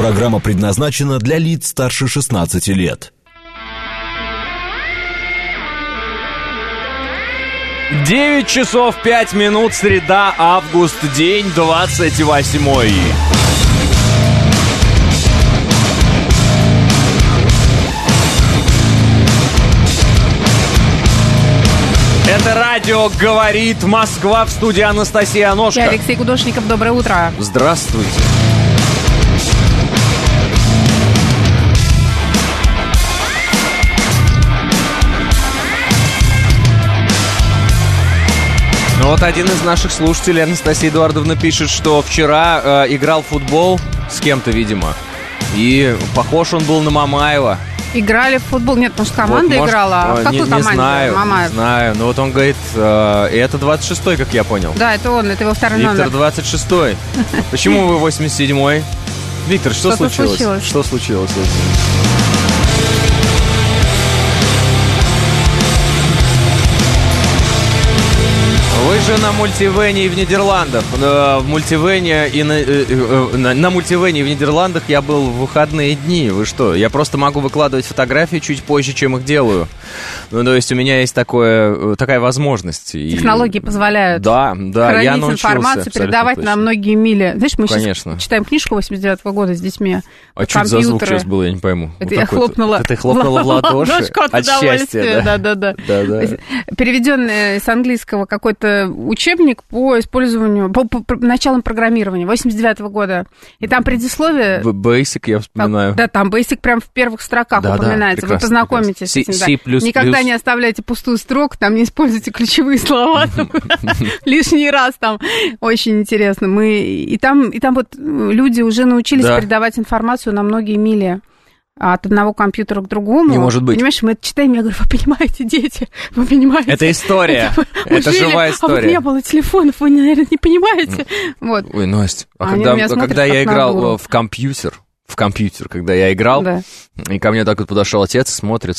Программа предназначена для лиц старше 16 лет. 9 часов 5 минут, среда, август, день 28. Это радио «Говорит Москва», в студии Анастасия Аношко. И Алексей Гудошников. Доброе утро. Здравствуйте. Ну вот один из наших слушателей, Анастасия Эдуардовна, пишет, что вчера играл в футбол с кем-то, видимо, и похож он был на Мамаева. Играли в футбол? Нет, может, команда вот, играла? А в какой команде? Не знаю. Но вот он говорит, это 26-й, как я понял. Да, это он, это его второй номер. Виктор 26-й. Почему вы 87-й? Виктор, что случилось? Что случилось? Вы же на мультивене в Нидерландах. На мультивене и в Нидерландах я был в выходные дни. Вы что? Я просто могу выкладывать фотографии чуть позже, чем их делаю. Ну, то есть у меня есть такая возможность. Технологии позволяют хранить информацию, передавать точно. на многие мили. Знаешь, мы Конечно. сейчас читаем книжку 89-го года с детьми. А что это за звук сейчас был, я не пойму. Это я хлопнула. Это ты хлопнула в ладоши от счастья, да? Переведенный с английского какой-то учебник по использованию, по началам программирования 89-го года. И там предисловие... Basic, я вспоминаю. Да, там Basic прям в первых строках упоминается. Вы познакомитесь с этим. C++. Никогда не оставляйте пустую строку, там не используйте ключевые слова лишний раз. Там очень интересно. И там вот люди уже научились передавать информацию на многие мили от одного компьютера к другому. Не может быть. Понимаешь, мы это читаем, я говорю, вы понимаете, дети, вы понимаете. Это история, это живая история. А вот не было телефонов, вы, наверное, не понимаете. Вот. Ой, Настя, когда я играл в компьютер, когда я играл, и ко мне так вот подошел отец, смотрит,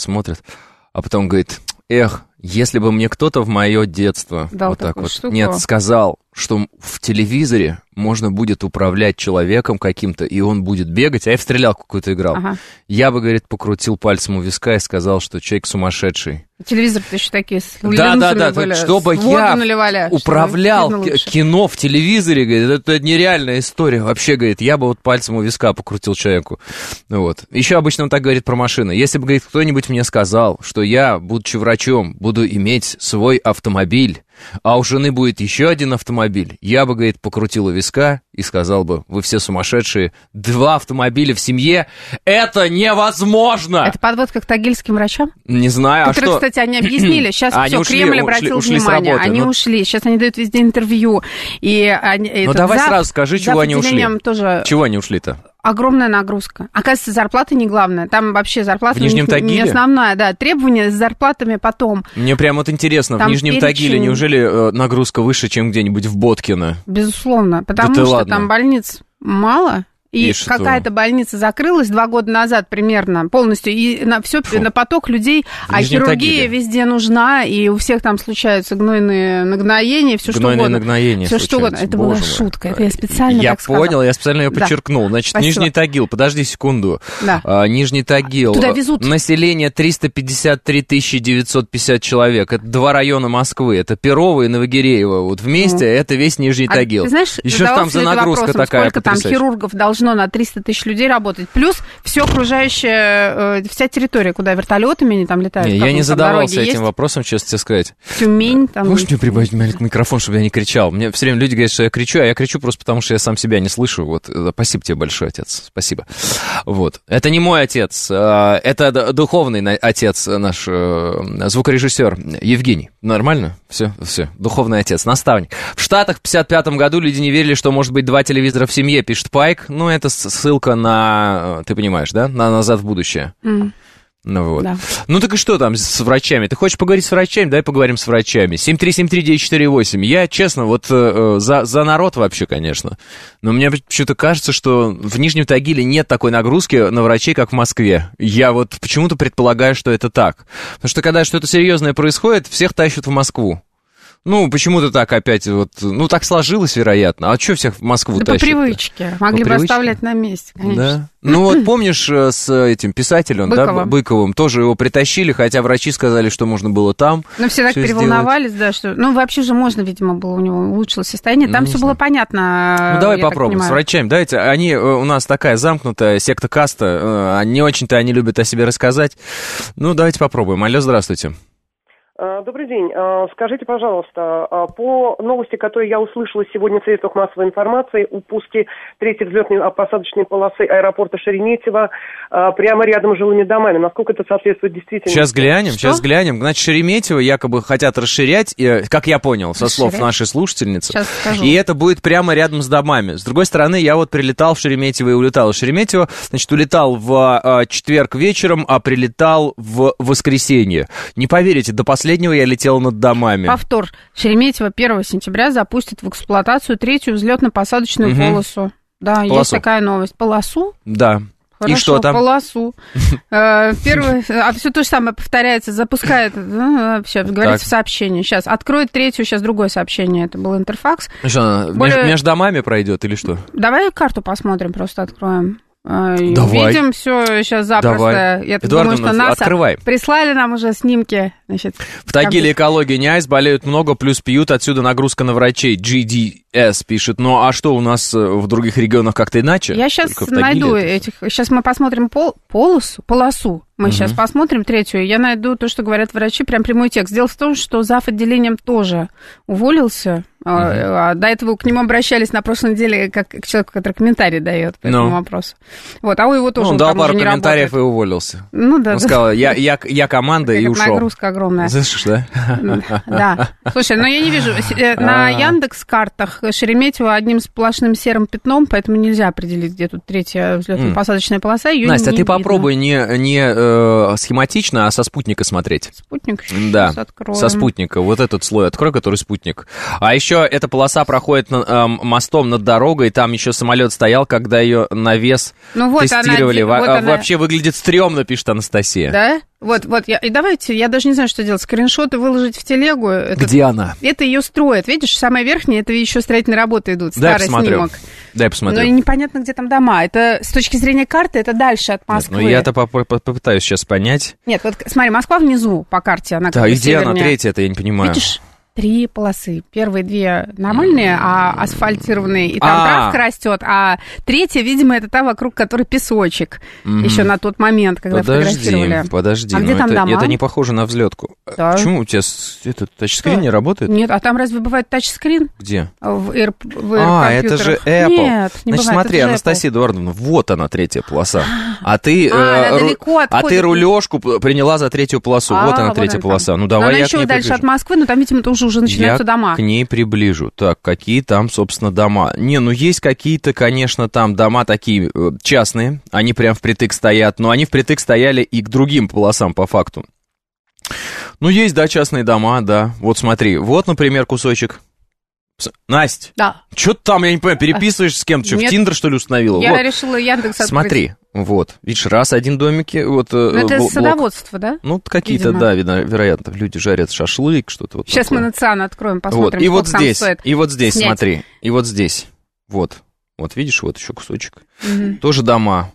а потом говорит, если бы мне кто-то в мое детство вот так вот сказал, что в телевизоре можно будет управлять человеком каким-то, и он будет бегать, а я в стрелялку какую-то играл. Я бы, говорит, покрутил пальцем у виска и сказал, что человек сумасшедший. Телевизор-то еще такие с Да, были, чтобы я управлял кино в телевизоре, говорит, это нереальная история. Вообще, говорит, я бы вот пальцем у виска покрутил человеку. Вот. Еще обычно он так говорит про машины. Если бы, говорит, кто-нибудь мне сказал, что я, будучи врачом, буду иметь свой автомобиль, а у жены будет еще один автомобиль, я бы, говорит, покрутил у виска и сказал бы, вы все сумасшедшие, 2 автомобиля в семье, это невозможно! Это подводка к тагильским врачам? Не знаю, которые, кстати, они объяснили, сейчас все, Кремль обратил внимание, они ушли, сейчас они дают везде интервью. Ну давай сразу скажи, чего они ушли. Чего они ушли-то? Огромная нагрузка. Оказывается, зарплата не главная. Там вообще зарплата не основная. Да, требования с зарплатами потом. Мне прям вот интересно, там в Нижнем Тагиле неужели нагрузка выше, чем где-нибудь в Боткино? Безусловно, потому что там больниц мало. И какая-то больница закрылась 2 года назад примерно полностью, и на поток людей, а хирургия везде нужна, и у всех там случаются гнойные нагноения, все что угодно. Все что угодно. Это была шутка, это я специально так сказала. Я понял, я специально ее подчеркнул. Значит, спасибо. Нижний Тагил, подожди секунду. Нижний Тагил. Туда везут. Население 353 950 человек. Это 2 района Москвы. Это Перово и Новогиреево. Вот вместе это весь Нижний Тагил. Ты знаешь, еще там за нагрузка такая сколько там хирургов должно на 300 тысяч людей работать, плюс все окружающее, вся территория, куда вертолетами они там летают. Я не задавался этим вопросом, честно тебе сказать. Тюмень там. Можешь мне прибавить микрофон, чтобы я не кричал? Мне все время люди говорят, что я кричу, а я кричу просто потому, что я сам себя не слышу. Вот, спасибо тебе большое, отец, спасибо. Вот. Это не мой отец, это духовный отец наш, звукорежиссер Евгений. Нормально? Все, духовный отец, наставник. В Штатах в 55-м году люди не верили, что может быть 2 телевизора в семье, пишет Пайк. Ну, это ссылка на, ты понимаешь, да, на «Назад в будущее». Ну вот. Да. Ну так и что там с врачами? Ты хочешь поговорить с врачами? Давай поговорим с врачами. 7373948. Я, честно, вот за народ вообще, конечно. Но мне почему-то кажется, что в Нижнем Тагиле нет такой нагрузки на врачей, как в Москве. Я вот почему-то предполагаю, что это так. Потому что когда что-то серьезное происходит, всех тащат в Москву. Ну, почему-то так опять вот... Ну, так сложилось, вероятно. А что всех в Москву тащат? По привычке. Могли бы оставлять на месте, конечно. Да. Ну, вот помнишь, с этим писателем, Быковым, тоже его притащили, хотя врачи сказали, что можно было там. Ну, все так переволновались, да, что... Ну, вообще же можно, видимо, было, у него улучшилось состояние. Там все было понятно. Ну, давай попробуем с врачами. Давайте, они у нас такая замкнутая секта-каста, не очень-то они любят о себе рассказать. Ну, давайте попробуем. Алло, здравствуйте. Добрый день. Скажите, пожалуйста, по новости, которую я услышала сегодня в средствах массовой информации, о пуске третьей взлетно-посадочной полосы аэропорта Шереметьево прямо рядом с жилыми домами, насколько это соответствует действительности? Сейчас глянем. Значит, Шереметьево якобы хотят расширять, как я понял, со слов нашей слушательницы. И это будет прямо рядом с домами. С другой стороны, я вот прилетал в Шереметьево и улетал из Шереметьево. Значит, улетал в четверг вечером, а прилетал в воскресенье. Не поверите, до последнего я летел над домами. Повтор. Шереметьево 1 сентября запустит в эксплуатацию третью взлетно-посадочную полосу. Да, есть такая новость. Полосу? Да. Хорошо, и что там? Полосу. Первое, все то же самое повторяется, запускает, вообще, говорится в сообщении. Сейчас откроет третью, сейчас другое сообщение. Это был Интерфакс. Что, между домами пройдет или что? Давай карту посмотрим, просто откроем. Давай. Видим все сейчас запросто. Давай. Я думаю, что НАСА открывай. Прислали нам уже снимки. Значит, в Тагиле экология не айс, болеют много, плюс пьют, отсюда нагрузка на врачей. GDS пишет. Ну, а что у нас в других регионах как-то иначе? Я сейчас найду этих... Сейчас мы посмотрим полосу. Мы сейчас посмотрим третью. Я найду то, что говорят врачи, прям прямой текст. Дело в том, что зав. Отделением тоже уволился. До этого к нему обращались на прошлой неделе как к человеку, который комментарий дает по этому вопросу. Вот, а у его тоже он дал пару комментариев и уволился. Ну да. Он сказал, я команда и ушел. Нагрузка огромная. Слышишь, да? Да. Слушай, ну я не вижу. На Яндекс.Картах Шереметьево одним сплошным серым пятном, поэтому нельзя определить, где тут третья взлетно-посадочная полоса. Настя, а ты попробуй не схематично, а со спутника смотреть. Спутник? Да, со спутника. Вот этот слой открой, который спутник. А еще эта полоса проходит мостом над дорогой, там еще самолет стоял, когда ее на вес тестировали. Вообще выглядит стрёмно, пишет Анастасия. Да? Вот, и давайте, я даже не знаю, что делать, скриншоты выложить в телегу. Где она? Это ее строят, видишь, самая верхняя, это еще строительные работы идут, старый снимок. Дай посмотрю. Но непонятно, где там дома. Это с точки зрения карты, это дальше от Москвы. Нет, я-то попытаюсь сейчас понять. Нет, вот смотри, Москва внизу по карте, она как бы где она, третья-то, я не понимаю. Видишь? 3 полосы. Первые 2 нормальные, асфальтированные, и там травка растет, а третья, видимо, это та, вокруг которой песочек. Еще на тот момент, когда фотографировали. Подожди, а где там дома? Это не похоже на взлетку. Да. Почему у тебя этот тачскрин не работает? Нет, а там разве бывает тачскрин? Где? В это же Apple. Нет, не Значит, бывает, смотри, Анастасия Эдуардовна, вот она, третья полоса. А ты рулежку приняла за третью полосу. Вот она, третья полоса. Ну, давай я к ней еще дальше от Москвы, но там, видимо, тоже уже начинаются дома. К ней приближу. Так, какие там, собственно, дома? Не, ну есть какие-то, конечно, там дома такие частные, они прям впритык стоят, но они впритык стояли и к другим полосам по факту. Ну, есть, да, частные дома, да. Вот смотри, вот, например, кусочек. Настя, да. Что ты там, я не понимаю, переписываешь с кем-то? Что, в Тиндер, что ли, установила? Я решила Яндекс открыть. Смотри, вот, видишь, раз, один домики, вот... Это садоводство, да? Ну, какие-то, видимо. Да, вероятно, люди жарят шашлык, что-то вот сейчас такое. Мы на ЦИАН откроем, посмотрим, вот. И вот здесь, стоит и вот здесь, снять. Смотри, и вот здесь, вот, видишь, вот еще кусочек. Тоже дома.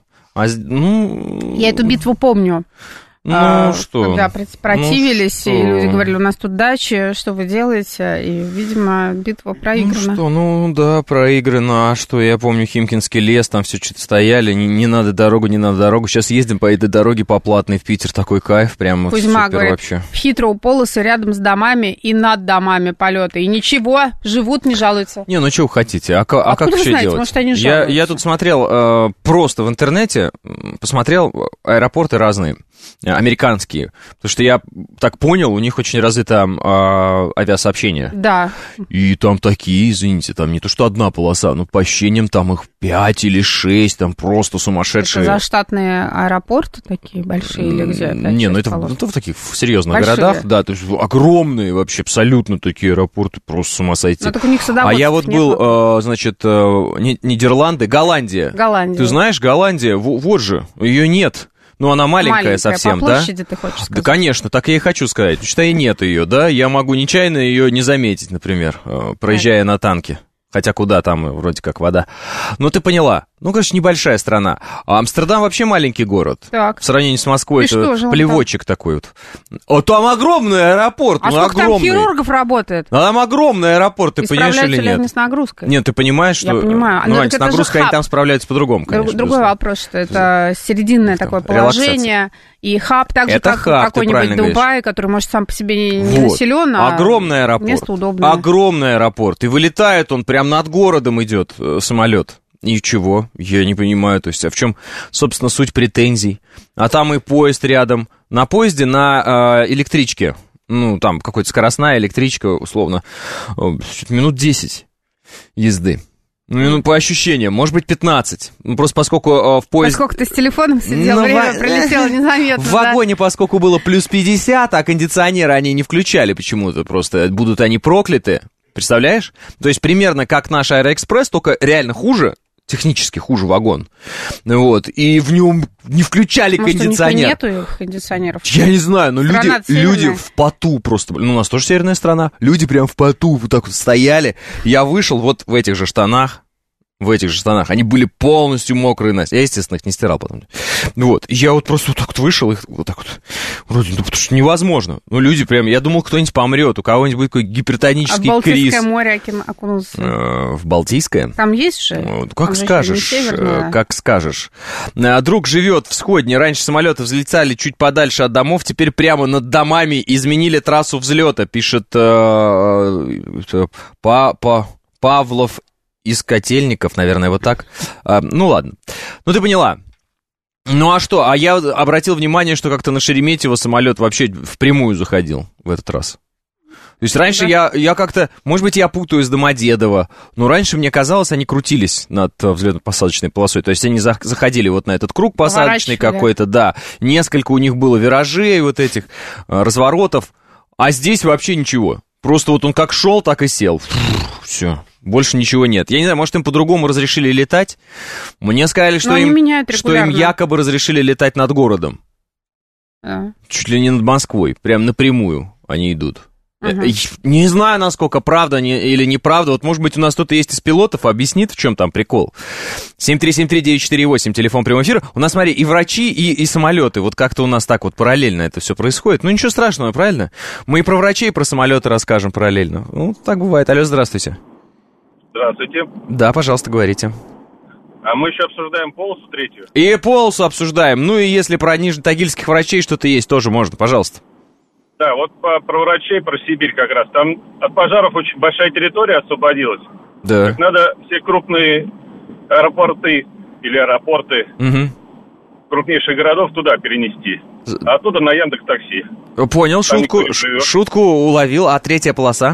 Я эту битву помню. Ну, что? Когда противились, и люди говорили, у нас тут дачи, что вы делаете? И, видимо, битва проиграна. Да, проиграна. А что, я помню, Химкинский лес, там все что-то стояли, не надо дорогу. Сейчас ездим по этой дороге по платной в Питер, такой кайф, прям Кузьма супер говорит, вообще. В Хитроу полосы рядом с домами и над домами полеты. И ничего, живут, не жалуются. Не, ну что вы хотите, а как еще делать? Может, они жалуются? Я тут смотрел просто в интернете, посмотрел аэропорты разные. Американские, потому что я так понял, у них очень развито авиасообщение. Да. И там такие, извините, там не то что одна полоса, но по ощущениям там их 5 или 6, там просто сумасшедшие. Это заштатные аэропорты такие большие или где? Не, ну это в таких серьезных городах, да, то есть огромные вообще, абсолютно такие аэропорты, просто с ума сойти. Но так у них садоводств. А я вот был, значит, Нидерланды, Голландия. Голландия. Ты знаешь, Голландия, вот же, ее нет. Ну, она маленькая совсем, по площади, ты хочешь сказать? Да, конечно, так я и хочу сказать. Считай, нет ее, да? Я могу нечаянно ее не заметить, например, проезжая на танке. Хотя куда там, вроде как вода. Но ты поняла. Ну, конечно, небольшая страна. А Амстердам вообще маленький город. Так. В сравнении с Москвой, и это плевочек такой вот. О, там огромный аэропорт. А сколько огромный. Там хирургов работает? А там огромный аэропорт, ты понимаешь или нет? Справляются ли они с нагрузкой? Нет, ты понимаешь, что... Я понимаю. Ну, с нагрузкой они там справляются по-другому, конечно. Другой вопрос, что это серединное такое положение. И хаб, так же, как какой-нибудь Дубай, который, может, сам по себе не населен, а огромный аэропорт. Место удобное. Огромный аэропорт. И вылетает он, прям над городом идет самолет. Ничего, я не понимаю, то есть, а в чем, собственно, суть претензий? А там и поезд рядом. На поезде, на электричке, ну, там какая-то скоростная электричка, условно, минут 10 езды. Ну, по ощущениям, может быть, 15. Ну, просто поскольку в поезде... Поскольку ты с телефоном сидел, время пролетело незаметно. В вагоне, поскольку было плюс 50, а кондиционеры они не включали почему-то, просто будут они прокляты. Представляешь? То есть примерно как наш Аэроэкспресс, только реально хуже, технически хуже вагон. Вот. И в нем не включали кондиционер. Может, у них нету кондиционеров? Я не знаю, но люди в поту просто... Ну, у нас тоже северная страна. Люди прям в поту вот так вот стояли. Я вышел вот в этих же штанах. Они были полностью мокрые, Настя. Я, естественно, их не стирал потом. Вот. Я вот просто вот так вот вышел, их вот так вот, вроде, ну, потому что невозможно. Ну, люди прям, я думал, кто-нибудь помрет, у кого-нибудь будет какой-то гипертонический криз. А в Балтийское море окунулся? В Балтийское? Там есть же? Ну, как скажешь. Друг живет в Сходне. Раньше самолеты взлетали чуть подальше от домов, теперь прямо над домами изменили трассу взлета, пишет Павлов из Котельников, наверное, вот так. Ну, ладно. Ну, ты поняла. Ну, а что? А я обратил внимание, что как-то на Шереметьево самолет вообще впрямую заходил в этот раз. То есть раньше я как-то... Может быть, я путаю с Домодедово, но раньше мне казалось, они крутились над взлетно-посадочной полосой. То есть они заходили вот на этот круг посадочный какой-то, да. Несколько у них было виражей вот этих, разворотов. А здесь вообще ничего. Просто вот он как шел, так и сел. Все. Больше ничего нет. Я не знаю, может, им по-другому разрешили летать? Мне сказали, что им якобы разрешили летать над городом. Чуть ли не над Москвой. Прям напрямую они идут. Не знаю, насколько правда или неправда. Вот, может быть, у нас кто-то есть из пилотов, объяснит, в чем там прикол. 7373948, телефон прямого эфира. У нас, смотри, и врачи, и самолеты. Вот как-то у нас так вот параллельно это все происходит. Ну, ничего страшного, правильно? Мы и про врачей, и про самолеты расскажем параллельно. Ну, так бывает. Алло, здравствуйте. Здравствуйте. Да, пожалуйста, говорите. А мы еще обсуждаем полосу третью. И полосу обсуждаем. Ну, и если про нижнетагильских врачей что-то есть, тоже можно, пожалуйста. Да, вот про врачей, про Сибирь как раз. Там от пожаров очень большая территория освободилась. Да. Так надо все крупные аэропорты или аэропорты крупнейших городов туда перенести. А оттуда на Яндекс.Такси. Понял, шутку уловил. А третья полоса?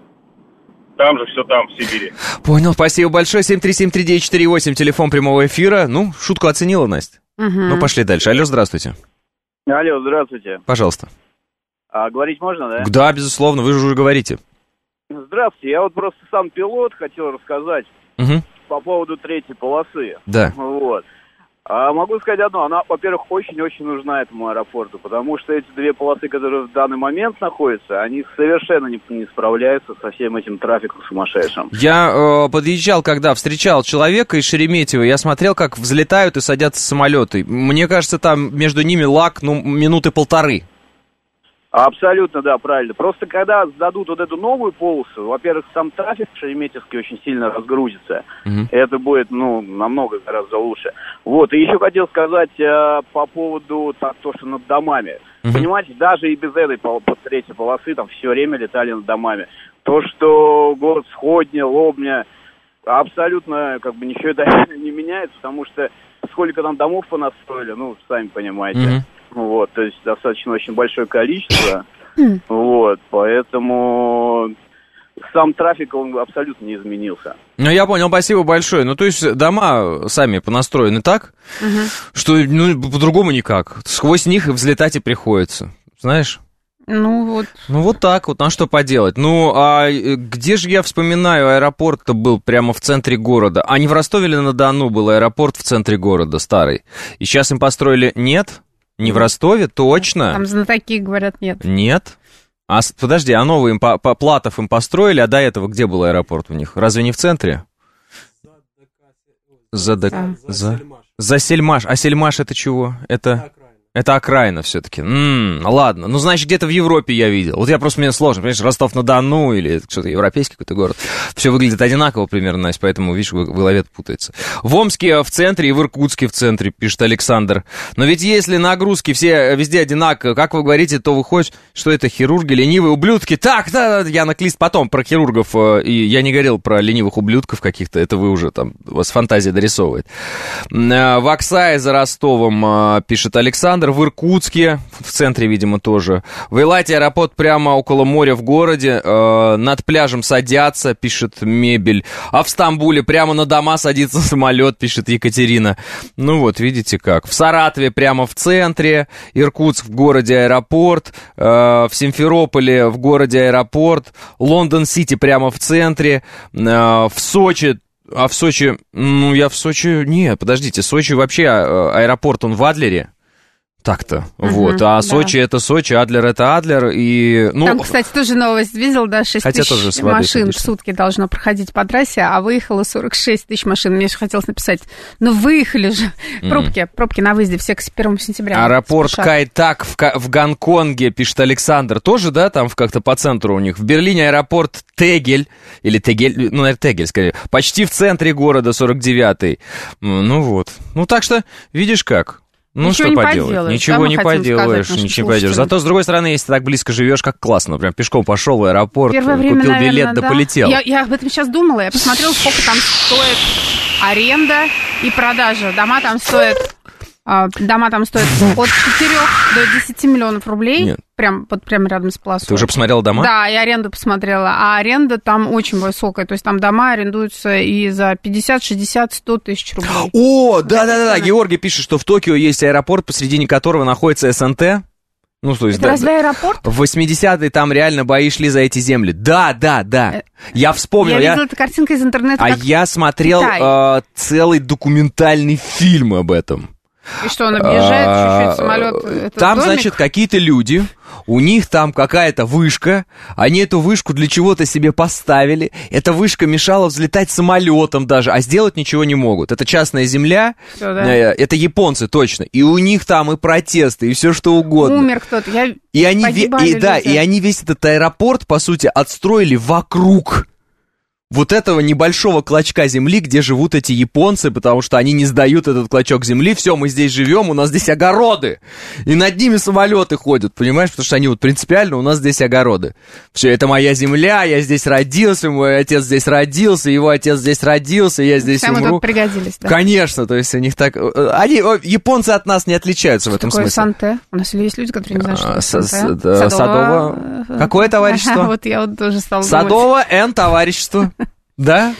Там же все там, в Сибири. Понял, спасибо большое. 7373948, телефон прямого эфира. Ну, шутку оценила, Настя. Ну, пошли дальше. Алло, здравствуйте. Алло, здравствуйте. Пожалуйста. А говорить можно, да? Да, безусловно, вы же уже говорите. Здравствуйте, я вот просто сам пилот хотел рассказать по поводу третьей полосы. Да. Вот. А могу сказать одно, она, во-первых, очень-очень нужна этому аэропорту, потому что эти две полосы, которые в данный момент находятся, они совершенно не справляются со всем этим трафиком сумасшедшим. Я подъезжал, когда встречал человека из Шереметьево, я смотрел, как взлетают и садятся самолеты. Мне кажется, там между ними лаг, минуты полторы. Абсолютно, да, правильно. Просто когда сдадут вот эту новую полосу, во-первых, сам трафик шереметьевский очень сильно разгрузится. Это будет, намного гораздо лучше. Вот, и еще хотел сказать по поводу то, что над домами. Понимаете, даже и без этой третьей полосы там все время летали над домами. То, что город Сходня, Лобня, абсолютно ничего это не меняется, потому что сколько там домов понастроили, сами понимаете. Вот, то есть достаточно очень большое количество. Вот, поэтому сам трафик, он абсолютно не изменился. Ну, я понял, спасибо большое. Ну, то есть дома сами понастроены так, что, по-другому никак. Сквозь них взлетать и приходится, знаешь? Вот так вот, на что поделать. А где же я вспоминаю, аэропорт-то был прямо в центре города. А не в Ростове-на-Дону был аэропорт в центре города, старый. И сейчас им построили... Нет? Не в Ростове, точно? Там знатоки говорят, нет. Нет? Подожди, а новый Платов им построили, а до этого где был аэропорт у них? Разве не в центре? За Сельмаш. А Сельмаш это чего? Это окраина все-таки. Ладно. Ну, значит, где-то в Европе я видел. Вот я просто, мне сложно, понимаешь, Ростов-на-Дону или что-то европейский какой-то город. Все выглядит одинаково примерно, Настя, поэтому, видишь, в голове путается. В Омске в центре и в Иркутске в центре, пишет Александр. Но ведь если нагрузки все везде одинаковые, как вы говорите, то выходит, что это хирурги, ленивые ублюдки. Так, да, я наклист потом про хирургов, и я не говорил про ленивых ублюдков каких-то, это вы уже там, у вас фантазия дорисовывает. В Аксае за Ростовом, пишет Александр. В Иркутске, в центре, видимо, тоже. В Эйлате аэропорт прямо около моря в городе. Над пляжем садятся, пишет Мебель. А в Стамбуле прямо на дома садится самолет, пишет Екатерина. Ну вот, видите как. В Саратове прямо в центре. Иркутск в городе аэропорт. В Симферополе в городе аэропорт. Лондон-Сити прямо в центре. В Сочи. А в Сочи... Ну, я в Сочи... Не, подождите. Сочи вообще аэропорт, он в Адлере. Так-то, вот. А да. Сочи это Сочи, Адлер это Адлер. И, ну, там, кстати, тоже новость видел, да, 6 тысяч машин в сутки должно проходить по трассе, а выехало 46 тысяч машин. Мне же хотелось написать, ну выехали же. Пробки на выезде, все к 1 сентября. Аэропорт Кайтак в Гонконге, пишет Александр. Тоже, да, там как-то по центру у них. В Берлине аэропорт Тегель, или Тегель, ну, наверное, Тегель, скорее. Почти в центре города, 49-й. Ну вот. Ну так что, видишь как. Ну, ничего что поделать? Ничего не поделаешь, ничего не поделаешь. Зато, с другой стороны, если ты так близко живешь, как классно. Прям пешком пошел в аэропорт, первое время, купил наверное, билет, да полетел. Я об этом сейчас думала. Я посмотрела, сколько там стоит аренда и продажа. Дома там стоят от 4 до 10 миллионов рублей. Нет. Прям рядом с полосой. Ты уже посмотрела дома? Да, я аренду посмотрела. А аренда там очень высокая. То есть там дома арендуются и за 50, 60, 100 тысяч рублей. О, да-да-да. Георгий пишет, что в Токио есть аэропорт, посредине которого находится СНТ. Ну, то есть, это разве аэропорт? В 80-е там реально бои шли за эти земли. Да. Я вспомнил. Я видела эту картинку из интернета. А я смотрел целый документальный фильм об этом. И что, он объезжает чуть-чуть самолет? Там, значит, какие-то люди, у них там какая-то вышка, они эту вышку для чего-то себе поставили, эта вышка мешала взлетать самолетом даже, а сделать ничего не могут. Это частная земля, все, да? Это японцы точно, и у них там и протесты, и все что угодно. Умер кто-то, и они весь этот аэропорт, по сути, отстроили вокруг вот этого небольшого клочка земли, где живут эти японцы, потому что они не сдают этот клочок земли. Все, мы здесь живем, у нас здесь огороды. И над ними самолеты ходят, понимаешь? Потому что они вот принципиально, у нас здесь огороды. Все, это моя земля, я здесь родился, мой отец здесь родился, его отец здесь родился, я здесь умру. Мы тут пригодились, да? Конечно, то есть у них так... Японцы от нас не отличаются в этом смысле. Что такое Санте? У нас есть люди, которые не знают, что это Санте. Садово. Какое товарищество? Вот я вот тоже стала Садово Н товарищество. Да?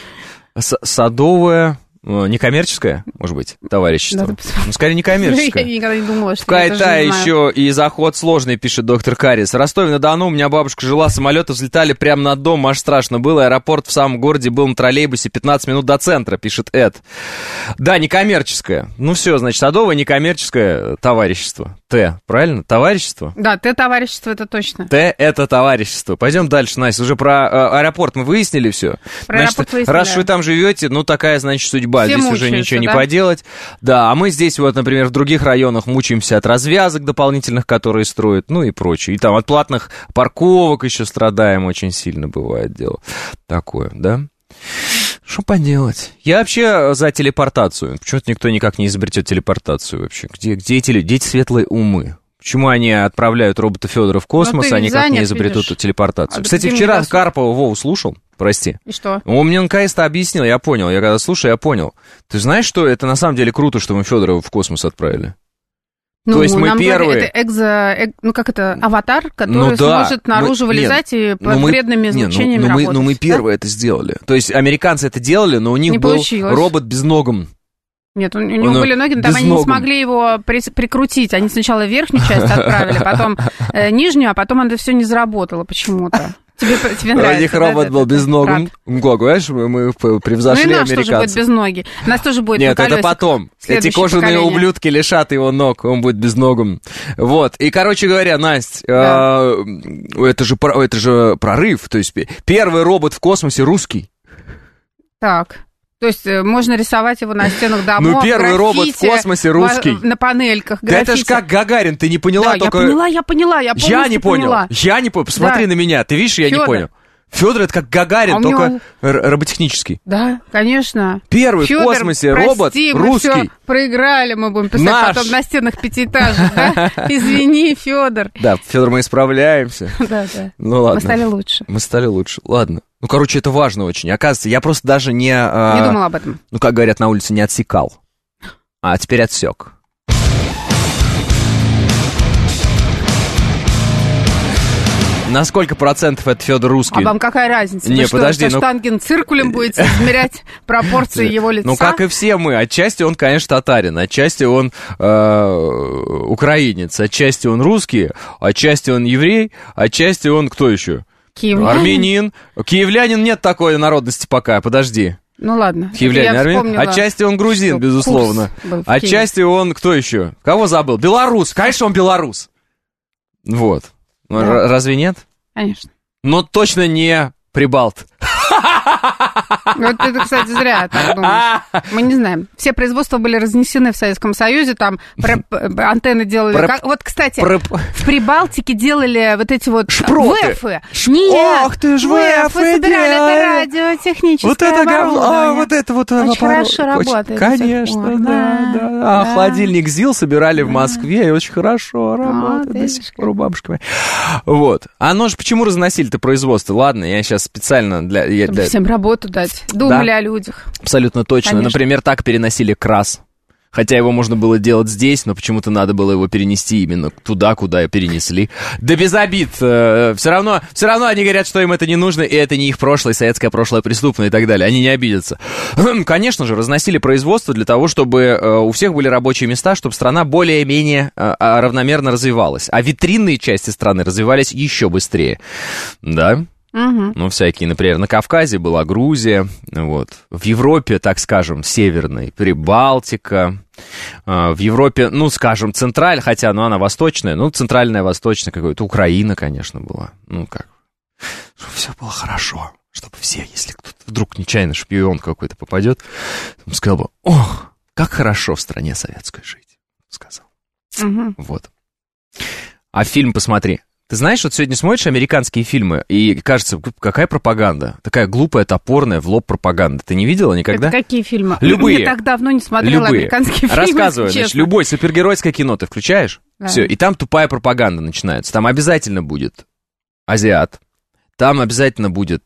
Садовое, некоммерческое, может быть, товарищество. Ну, скорее, некоммерческое. Я никогда не думала, что в Кайтае еще и заход сложный, пишет доктор Карис. В Ростове-на-Дону у меня бабушка жила, самолеты взлетали прямо над домом, аж страшно было. Аэропорт в самом городе был на троллейбусе, 15 минут до центра, пишет Эд. Да, некоммерческое. Ну все, значит, садовое некоммерческое товарищество. Т, правильно? Товарищество? Да, Т-товарищество, это точно. Т — это товарищество. Пойдем дальше, Настя. Уже про аэропорт мы выяснили все. Про аэропорт выяснили. Раз вы там живете, ну такая, значит, судьба. Все здесь уже ничего не поделать. Да, а мы здесь вот, например, в других районах мучаемся от развязок дополнительных, которые строят, ну и прочее. И там от платных парковок еще страдаем очень сильно, бывает дело. Такое, да? Что поделать? Я вообще за телепортацию. Почему-то никто никак не изобретет телепортацию вообще. Где эти светлые умы? Почему они отправляют робота Федора в космос, а никак не изобретут телепортацию? Кстати, вчера Карпова Вову слушал, прости. И что? Он мне наконец-то объяснил, я понял. Я когда слушаю, я понял. Ты знаешь, что это на самом деле круто, что мы Федора в космос отправили? Ну, то есть мы первые... Это аватар, который сможет наружу вылезать и под вредными излучениями работать. Мы первые это сделали. То есть американцы это делали, но у них был робот безногом. Нет, у него были ноги, но там они не смогли его прикрутить. Они сначала верхнюю часть отправили, потом нижнюю, а потом это все не заработало почему-то. Тебе нравится. У них робот был безногим. Знаешь, мы превзошли американцев. Ну и наш тоже будет без ноги. У нас тоже будет Нет, это потом. Эти кожаные ублюдки лишат его ног, он будет безногим. Вот. И, короче говоря, Настя, это же прорыв. То есть первый робот в космосе русский. Так. То есть можно рисовать его на стенах домов. Ну, первый робот в космосе русский. На панельках. Да это ж как Гагарин, ты не поняла? Да, только... я поняла. Я не понял. Посмотри на меня. Ты видишь, я не понял. Федор это как Гагарин, только роботехнический. Да, конечно. Первый Фёдор, в космосе робот русский. Мы все проиграли, мы будем писать потом на стенах пятиэтажек, да? Извини, Федор. Да, Федор, мы исправляемся. Да. Ну ладно. Мы стали лучше. Ладно. Ну, короче, это важно очень. Оказывается, я просто даже не думал об этом. Ну, как говорят на улице, не отсекал. А теперь отсек. На сколько процентов это Федор русский? А вам какая разница? Не, подожди, со штангенциркулем будете измерять пропорции его лица? Ну, как и все мы. Отчасти он, конечно, татарин, отчасти он украинец, отчасти он русский, отчасти он еврей, отчасти он кто еще? Киевлянин. Армянин. Киевлянин нет такой народности пока, подожди. Ну ладно. Киевлянин, армянин. Отчасти он грузин, безусловно. Отчасти он кто еще? Кого забыл? Белорус. Конечно, он белорус. Вот. Да. Разве нет? Конечно. Но точно не прибалт. Вот это, кстати, зря так думаешь. Мы не знаем. Все производства были разнесены в Советском Союзе, там антенны делали... Вот, кстати, в Прибалтике делали вот эти вот ВЭФы. Нет, ох ты ж ВЭФы собирали, это радиотехническое оборудование. Вот это вот... Очень хорошо работает. Конечно, да. Холодильник ЗИЛ собирали в Москве, и очень хорошо работает до сих пор у бабушки моей. Вот. Оно же почему разносили-то производство? Ладно, я сейчас специально для... Всем работу дать. Думали о людях. Абсолютно точно. Конечно. Например, так переносили крас. Хотя его можно было делать здесь, но почему-то надо было его перенести именно туда, куда и перенесли. Да без обид. Все равно они говорят, что им это не нужно, и это не их прошлое, советское прошлое преступное и так далее. Они не обидятся. Конечно же, разносили производство для того, чтобы у всех были рабочие места, чтобы страна более-менее равномерно развивалась. А витринные части страны развивались еще быстрее. Да? Угу. Ну, всякие, например, на Кавказе была Грузия, вот. В Европе, так скажем, северной, Прибалтика, в Европе, ну, скажем, центральная, хотя, ну, она восточная, ну, центральная, восточная какая-то, Украина, конечно, была, ну, как, чтобы все было хорошо, чтобы все, если кто-то вдруг нечаянно шпион какой-то попадет, он сказал бы, ох, как хорошо в стране советской жить, сказал. Угу. Вот. А фильм посмотри. Ты знаешь, вот сегодня смотришь американские фильмы, и кажется, какая пропаганда? Такая глупая, топорная, в лоб пропаганда. Ты не видела никогда? Это какие фильмы? Любые. Я так давно не смотрела американские фильмы. Рассказываю, значит, любое супергеройское кино ты включаешь, да. Все, и там тупая пропаганда начинается. Там обязательно будет азиат, там обязательно будет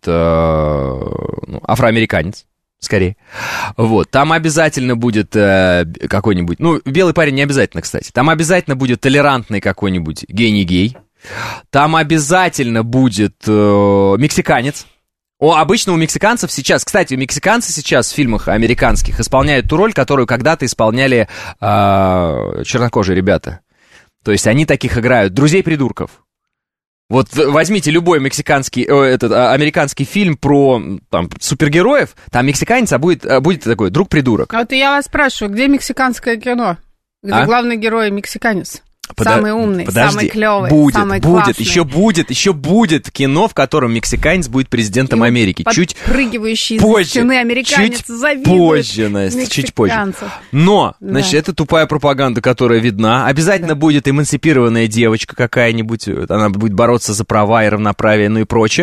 афроамериканец. Скорее. Вот. Там обязательно будет какой-нибудь... Ну, белый парень не обязательно, кстати. Там обязательно будет толерантный какой-нибудь гей-не-гей. Там обязательно будет мексиканец. Обычно у мексиканцев сейчас... Кстати, мексиканцы сейчас в фильмах американских исполняют ту роль, которую когда-то исполняли чернокожие ребята. То есть они таких играют. Друзей-придурков. Вот возьмите любой американский фильм про там, супергероев, там мексиканец, будет такой друг-придурок. А вот я вас спрашиваю, где мексиканское кино? Где главный герой мексиканец? Самый умный, самый клевый, самый классный. Еще будет кино, в котором мексиканец будет президентом Америки. Подпрыгивающий из стены американец завидует позже, Настя, чуть позже. Но, да. Значит, это тупая пропаганда, которая видна. Обязательно будет эмансипированная девочка какая-нибудь, она будет бороться за права и равноправие, ну и прочее.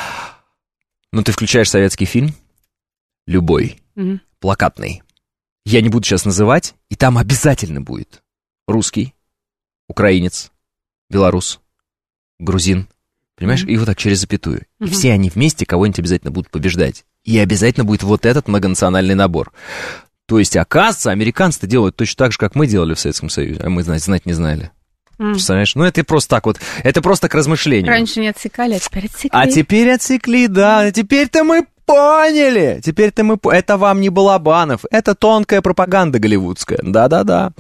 Но ты включаешь советский фильм, любой, плакатный. Я не буду сейчас называть, и там обязательно будет русский, украинец, белорус, грузин, понимаешь? И вот так через запятую. И все они вместе кого-нибудь обязательно будут побеждать. И обязательно будет вот этот многонациональный набор. То есть, оказывается, американцы-то делают точно так же, как мы делали в Советском Союзе, а мы знать не знали. Представляешь? Ну, это просто так вот, это просто к размышлению. Раньше не отсекали, а теперь отсекли. А теперь отсекли, да, теперь-то мы поняли. Это вам не Балабанов, это тонкая пропаганда голливудская. Да-да-да.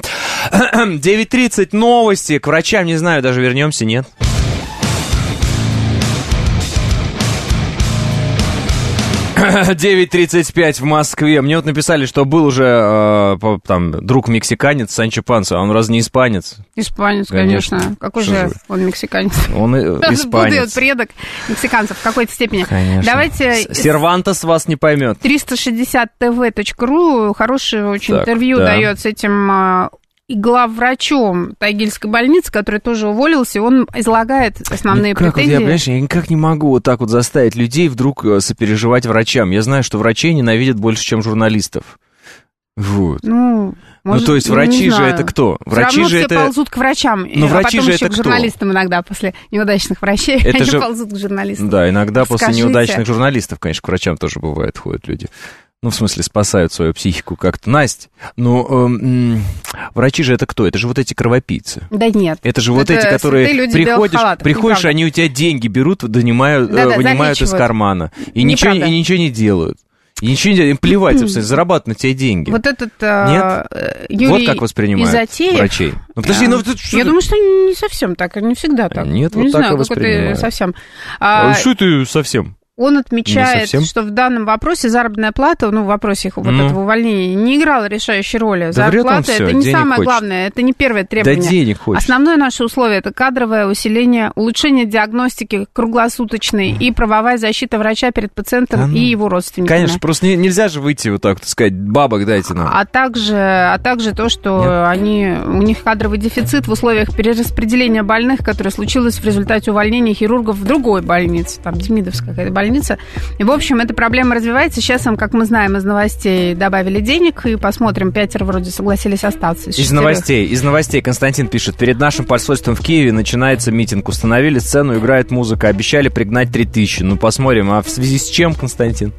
9:30 новости. К врачам, не знаю, даже вернемся, нет? 9:35 в Москве. Мне вот написали, что был уже там друг мексиканец Санчо Панса. А он разве не испанец? Испанец, конечно. Какой же он мексиканец? Он испанец. Предок мексиканцев в какой-то степени. Конечно. Давайте... Сервантес вас не поймет. 360tv.ru хорошее очень интервью дает с этим... И главврачом Тагильской больницы, который тоже уволился, он излагает основные претензии. Я никак не могу вот так вот заставить людей вдруг сопереживать врачам. Я знаю, что врачей ненавидят больше, чем журналистов. Вот. То есть врачи же это кто? Врачи же все ползут к врачам, врачи потом же еще это к журналистам иногда после неудачных врачей. Они ползут к журналистам. Да, иногда после неудачных журналистов, конечно, к врачам тоже бывает, ходят люди. Ну, в смысле, спасают свою психику как-то. Настя, врачи же это кто? Это же вот эти кровопийцы. Да нет. Это же вот эти, которые приходишь, они у тебя деньги берут, вынимают из кармана. И ничего не делают. И ничего не делают, им плевать, собственно, зарабатывать на тебе деньги. Вот этот Нет? Юрий вот как воспринимают Изотеев, врачей. Подожди, я думаю, что не совсем так, не всегда так. Нет, вот так и воспринимают. Совсем. Что это совсем? Он отмечает, что в данном вопросе заработная плата, в вопросе их этого увольнения, не играла решающей роли. Зарплата — это не самое главное, это не первое требование. Да денег хочешь. Основное наше условие — это кадровое усиление, улучшение диагностики круглосуточной и правовая защита врача перед пациентом и его родственниками. Конечно, просто нельзя же выйти вот так, сказать, бабок дайте нам. А также то, что у них кадровый дефицит в условиях перераспределения больных, которое случилось в результате увольнения хирургов в другой больнице, там Демидовская какая-то больница. И, в общем, эта проблема развивается. Сейчас им, как мы знаем из новостей, добавили денег, и посмотрим, 5 вроде согласились остаться. Из новостей Константин пишет: перед нашим посольством в Киеве начинается митинг. Установили сцену, играет музыка, обещали пригнать 3000. Ну, посмотрим, а в связи с чем, Константин?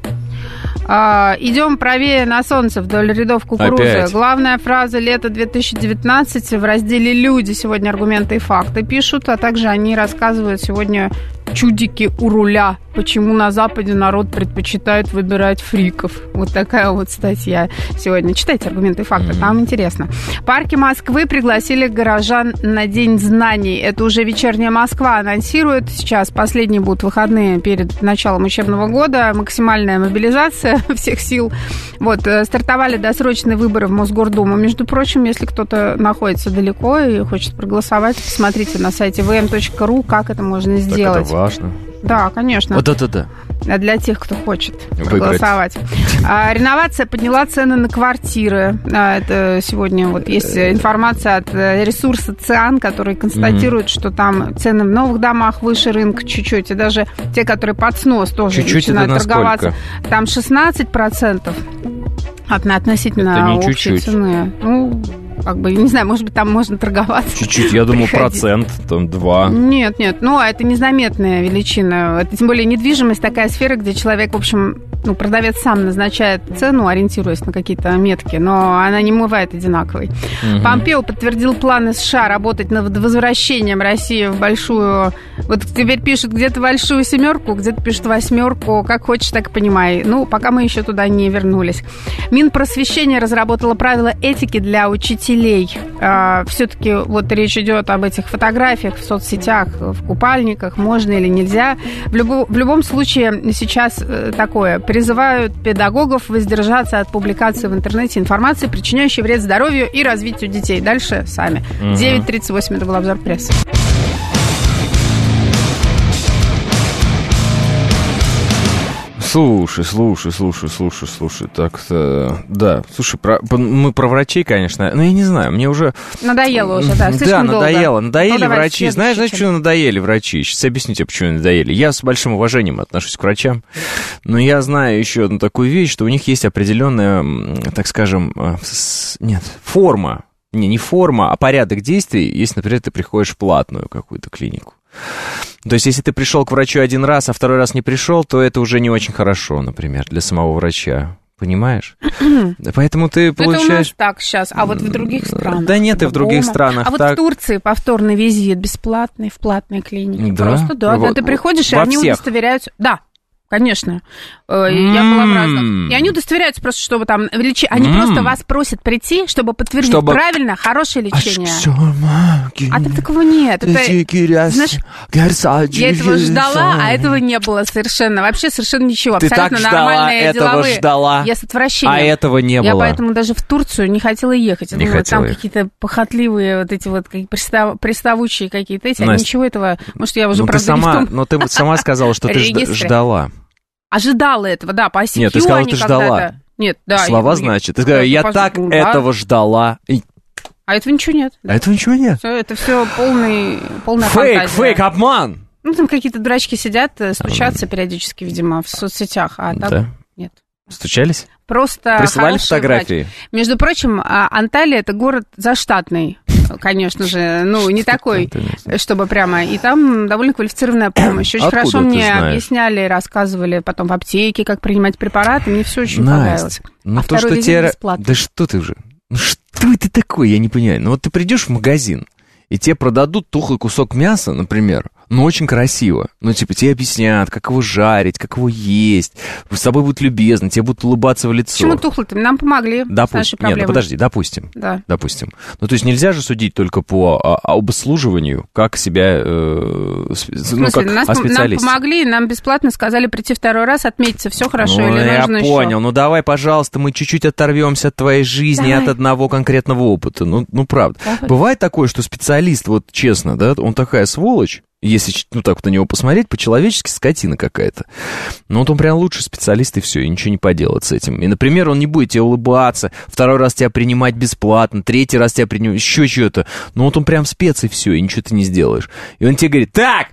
Идем правее на солнце вдоль рядов кукурузы. Опять. Главная фраза лета 2019 в разделе «Люди». Сегодня аргументы и факты пишут, а также они рассказывают сегодня чудики у руля. Почему на Западе народ предпочитает выбирать фриков. Вот такая вот статья сегодня. Читайте аргументы и факты, там интересно. Парки Москвы пригласили горожан на День знаний. Это уже вечерняя Москва анонсирует. Сейчас последние будут выходные перед началом учебного года. Максимальная мобилизация всех сил. Вот, стартовали досрочные выборы в Мосгордуму. Между прочим, если кто-то находится далеко и хочет проголосовать, посмотрите на сайте vm.ru, как это можно сделать. Так это важно. Да, конечно. Да. Для тех, кто хочет проголосовать. Реновация подняла цены на квартиры. Это сегодня вот есть информация от ресурса ЦИАН, который констатирует, что там цены в новых домах выше рынка чуть-чуть. И даже те, которые под снос, тоже чуть-чуть начинают торговаться. Там 16% относительно общей цены. Не знаю, может быть, там можно торговаться. Чуть-чуть, я думаю, процент, там 2. Нет, это незаметная величина. Это, тем более, недвижимость такая сфера, где человек, в общем, продавец сам назначает цену, ориентируясь на какие-то метки, но она не бывает одинаковой. Помпео подтвердил планы США работать над возвращением России в большую... Вот теперь пишут где-то большую семерку, где-то пишут 8, как хочешь, так и понимай. Пока мы еще туда не вернулись. Минпросвещение разработало правила этики для учителей. Все-таки вот речь идет об этих фотографиях в соцсетях, в купальниках, можно или нельзя. В любом случае сейчас такое. Призывают педагогов воздержаться от публикации в интернете информации, причиняющей вред здоровью и развитию детей. Дальше сами. 9:38, это был обзор прессы. Слушай. Так-то, да. Слушай, мы про врачей, конечно, но я не знаю, мне уже... Надоело уже, да, слишком долго. Надоели врачи. Знаешь, что надоели врачи? Сейчас объясню тебе, почему надоели. Я с большим уважением отношусь к врачам, но я знаю еще одну такую вещь, что у них есть определенная, так скажем, форма. Не форма, а порядок действий, если, например, ты приходишь в платную какую-то клинику. То есть, если ты пришел к врачу один раз, а второй раз не пришел, то это уже не очень хорошо, например, для самого врача. Понимаешь? Поэтому ты получаешь... Это у нас так сейчас, а вот в других странах? Да нет, и в других странах. А вот в Турции повторный визит бесплатный в платной клинике. Да? Просто, да. Ты приходишь, и они удостоверяются... Да. конечно. Я была в разных. И они удостоверяются просто, чтобы там лечить. Они просто вас просят прийти, чтобы подтвердить правильно, хорошее лечение. А там такого нет. Знаешь, я этого ждала, а этого не было совершенно. Вообще совершенно ничего. Ты абсолютно так ждала, нормальные этого деловые. ждала. Я с отвращением. А этого не было. Я поэтому даже в Турцию не хотела ехать. Я думала, там какие-то похотливые вот эти вот приставучие какие-то эти. Настя, ничего этого. Может, я уже, правда, Но ты сама сказала, что ты ждала. Ожидала этого, да, по ICQ. Нет, ты сказала, ты ждала. Нет, да. Слова, значит. Ты сказала, я так этого ждала. А этого ничего нет. А этого ничего нет? Это все полная фантазия. Фейк, обман. Ну, там какие-то дурачки сидят, стучатся периодически, видимо, в соцсетях, а так нет. Стучались? Просто присылали фотографии? Врач. Между прочим, Анталия – это город заштатный, конечно же, ну, не такой, чтобы прямо. И там довольно квалифицированная помощь. Очень хорошо мне объясняли, рассказывали потом в аптеке, как принимать препараты. Мне все очень понравилось. Ну, то, что тебе... Да что ты уже... Ну, что это такое, я не понимаю. Ну, вот ты придешь в магазин, и тебе продадут тухлый кусок мяса, например, но очень красиво. Ну, типа, тебе объяснят, как его жарить, как его есть. С тобой будут любезны, тебе будут улыбаться в лицо. Почему тухлый-то? Нам помогли с нашей проблемой. Нет, ну подожди, допустим. Да. Допустим. Ну, то есть нельзя же судить только по обслуживанию, как себя, как о специалисте. Нам помогли, нам бесплатно сказали прийти второй раз, отметиться, все хорошо или нужно еще. Я понял. Ну, давай, пожалуйста, мы чуть-чуть оторвемся от твоей жизни, от одного конкретного опыта. Ну правда. Давай. Бывает такое, что специалист, вот честно, да, он такая сволочь, если, ну, так вот на него посмотреть, по-человечески скотина какая-то. Но вот он прям лучший специалист, и все, и ничего не поделать с этим. И, например, он не будет тебе улыбаться, второй раз тебя принимать бесплатно, третий раз тебя принимать, еще что-то. Но вот он прям спец, и все, и ничего ты не сделаешь. И он тебе говорит, так,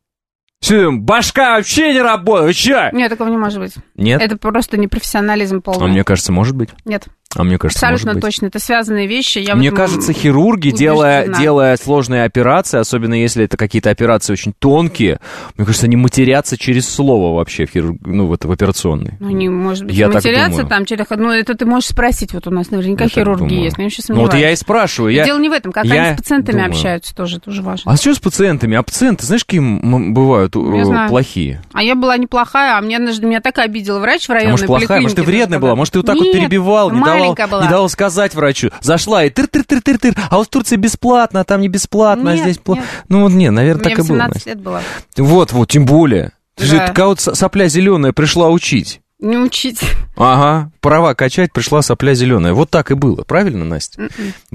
все, башка вообще не работает, вы че? Нет, такого не может быть. Нет? Это просто непрофессионализм полный. А мне кажется, может быть. Нет. А мне кажется, абсолютно может быть. Точно. Это связанные вещи. Мне кажется, хирурги, делая сложные операции, особенно если это какие-то операции очень тонкие, мне кажется, они матерятся через слово вообще в операционной. Ну, не может быть, матерятся там через... Ну, это ты можешь спросить. Вот у нас наверняка хирурги есть. Но я вообще сомневаюсь. Ну, вот я и спрашиваю. Дело не в этом. Как они с пациентами общаются, тоже важно. А что с пациентами? А пациенты, знаешь, какие бывают плохие? А я была неплохая, а меня так обидел врач в районной поликлинике. Может, плохая? Может, ты вредная была? Может, ты вот так вот перебивал, не дала сказать врачу. Зашла и тыр-тыр-тыр-тыр-тыр. А вот в Турции бесплатно, а там не бесплатно, а здесь платно. Ну, вот нет, наверное, так и было. Мне 18 лет было. Вот, тем более. Ты же такая вот сопля зеленая пришла учить. Не учить. Ага, права качать пришла сопля зеленая. Вот так и было, правильно, Настя?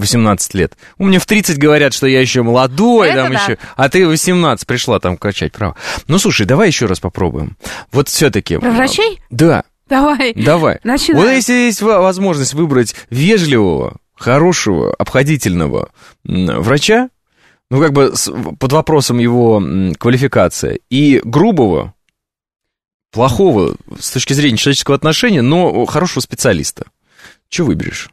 18 лет. У меня в 30 говорят, что я еще молодой, это там да. Еще, а ты 18 пришла там качать права. Ну, слушай, давай еще раз попробуем. Вот все-таки... Про врачей? Да. Давай. Начинаем. Вот если есть возможность выбрать вежливого, хорошего, обходительного врача, ну, как бы под вопросом его квалификация, и грубого, плохого с точки зрения человеческого отношения, но хорошего специалиста, что выберешь?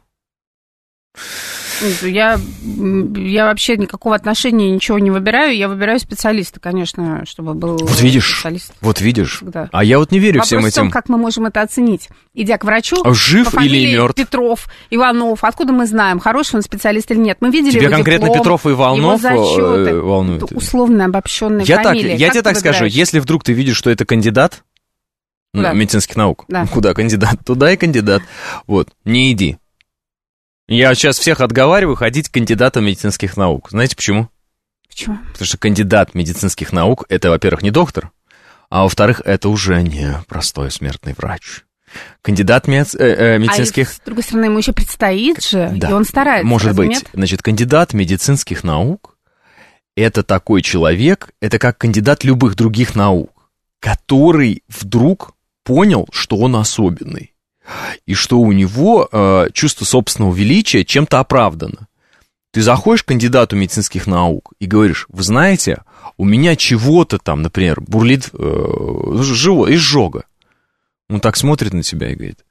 Я вообще никакого отношения ничего не выбираю. Я выбираю специалиста, конечно, чтобы был специалист. Вот видишь. Всегда. А я вот не верю всем этим. Вопрос в том, как мы можем это оценить. Идя к врачу, жив или мертв? Петров, Иванов. Откуда мы знаем, хороший он специалист или нет? Мы видели тебя его конкретно диплом, Петров и Иванов волнуют? Условно обобщенные фамилии. Я тебе так скажу, если вдруг ты видишь, что это кандидат медицинских наук, куда кандидат? Туда и кандидат. Вот, не иди. Я сейчас всех отговариваю ходить к кандидатам медицинских наук. Знаете почему? Почему? Потому что кандидат медицинских наук – это, во-первых, не доктор, а во-вторых, это уже не простой смертный врач. Кандидат медицинских... А с другой стороны, ему еще предстоит же, да. И он старается. Может быть. Нет? Значит, кандидат медицинских наук – это такой человек, это как кандидат любых других наук, который вдруг понял, что он особенный. И что у него чувство собственного величия чем-то оправдано. Ты заходишь к кандидату медицинских наук и говоришь, вы знаете, у меня чего-то там, например, бурлит изжога. Он так смотрит на тебя и говорит,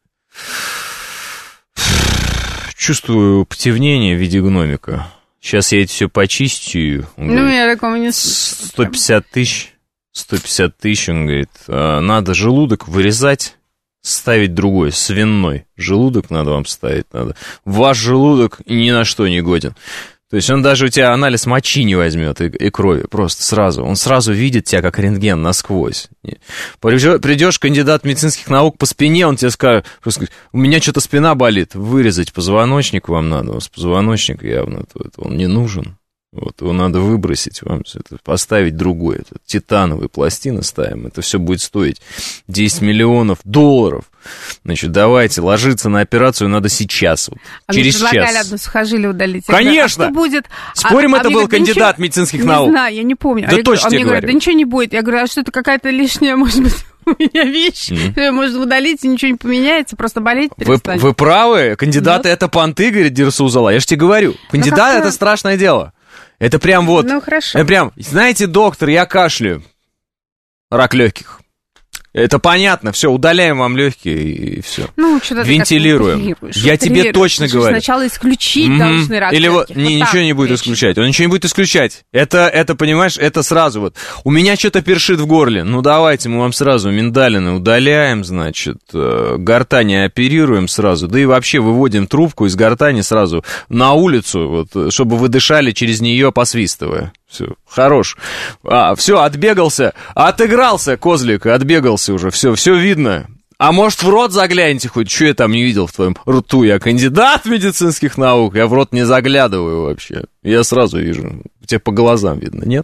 чувствую потемнение в виде гномика. Сейчас я это все почистю. Говорит, я такого не 150 тысяч, он говорит, надо желудок вырезать. Ставить другой, свиной желудок надо вам ставить, надо. Ваш желудок ни на что не годен. То есть он даже у тебя анализ мочи не возьмет и крови, просто сразу. Он сразу видит тебя как рентген насквозь. Придешь кандидат медицинских наук по спине, он тебе скажет, у меня что-то спина болит, вырезать позвоночник вам надо, у вас позвоночник явно, он не нужен. Вот, его надо выбросить, вам поставить другой. Это титановые пластины ставим, это все будет стоить $10 миллионов. Значит, давайте, ложиться на операцию надо сейчас, вот, через час. Предлагали одно сухожилие удалить. Конечно! Что будет? Спорим, это был кандидат медицинских наук? Не знаю, я не помню. Да точно тебе говорят, да ничего не будет. Я говорю, а что это какая-то лишняя, может быть, у меня вещь? Можно удалить, и ничего не поменяется, просто болеть перестанет. Вы правы, кандидаты это понты, говорит Дирсу-Узала. Я же тебе говорю, кандидат это страшное дело. Это прям вот, ну, хорошо. Это прям, знаете, доктор, я кашляю, рак легких. Это понятно, все, удаляем вам легкие и все. Ну, что-то вентилируем. Я тебе точно говорю. Сначала исключить должны рак Или легких. вот, ничего не будет исключать. Он ничего не будет исключать. Это, понимаешь, это сразу вот. У меня что-то першит в горле. Ну, давайте мы вам сразу миндалины удаляем, значит, гортани оперируем сразу, да и вообще выводим трубку из гортани сразу на улицу, вот, чтобы вы дышали через нее, посвистывая. Все, хорош. Все, отбегался, отыгрался, козлик, отбегался уже, все видно. А может, в рот загляните хоть, что я там не видел в твоем рту? Я кандидат медицинских наук, я в рот не заглядываю вообще. Я сразу вижу, тебе по глазам видно, нет?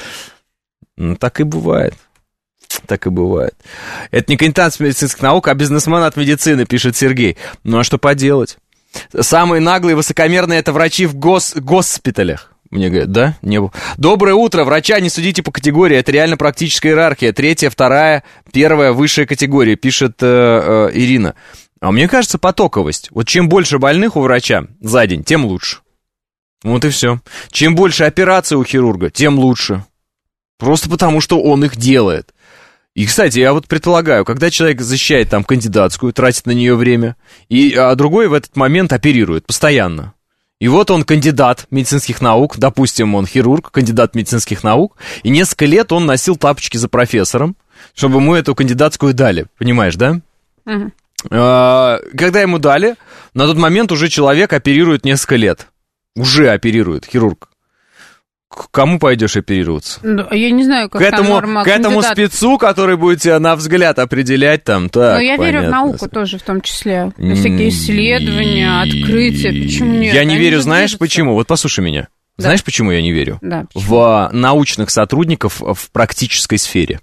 Ну, так и бывает. Так и бывает. Это не кандидат медицинских наук, а бизнесмен от медицины, пишет Сергей. Ну, а что поделать? Самые наглые и высокомерные — это врачи в госпиталях. Мне говорят, да? Не было. Доброе утро, врача не судите по категории, это реально практическая иерархия. 3-я, 2-я, 1-я высшая категория, пишет Ирина. А мне кажется, потоковость. Вот чем больше больных у врача за день, тем лучше. Вот и все. Чем больше операций у хирурга, тем лучше. Просто потому, что он их делает. И, кстати, я вот предполагаю, когда человек защищает там кандидатскую, тратит на нее время, а другой в этот момент оперирует постоянно. И вот он кандидат медицинских наук, допустим, он хирург, кандидат медицинских наук, и несколько лет он носил тапочки за профессором, чтобы ему эту кандидатскую дали, понимаешь, да? Угу. Когда ему дали, на тот момент уже человек оперирует несколько лет. Уже оперирует, хирург. К кому пойдешь оперироваться? Я не знаю, как там норма. К этому спецу, который будет тебя на взгляд определять там, так, но я верю в науку тоже, в том числе. На всякие исследования, открытия, почему нет? Я не верю, знаешь почему? Вот послушай меня. Да. Знаешь, почему я не верю? Да, в научных сотрудников в практической сфере.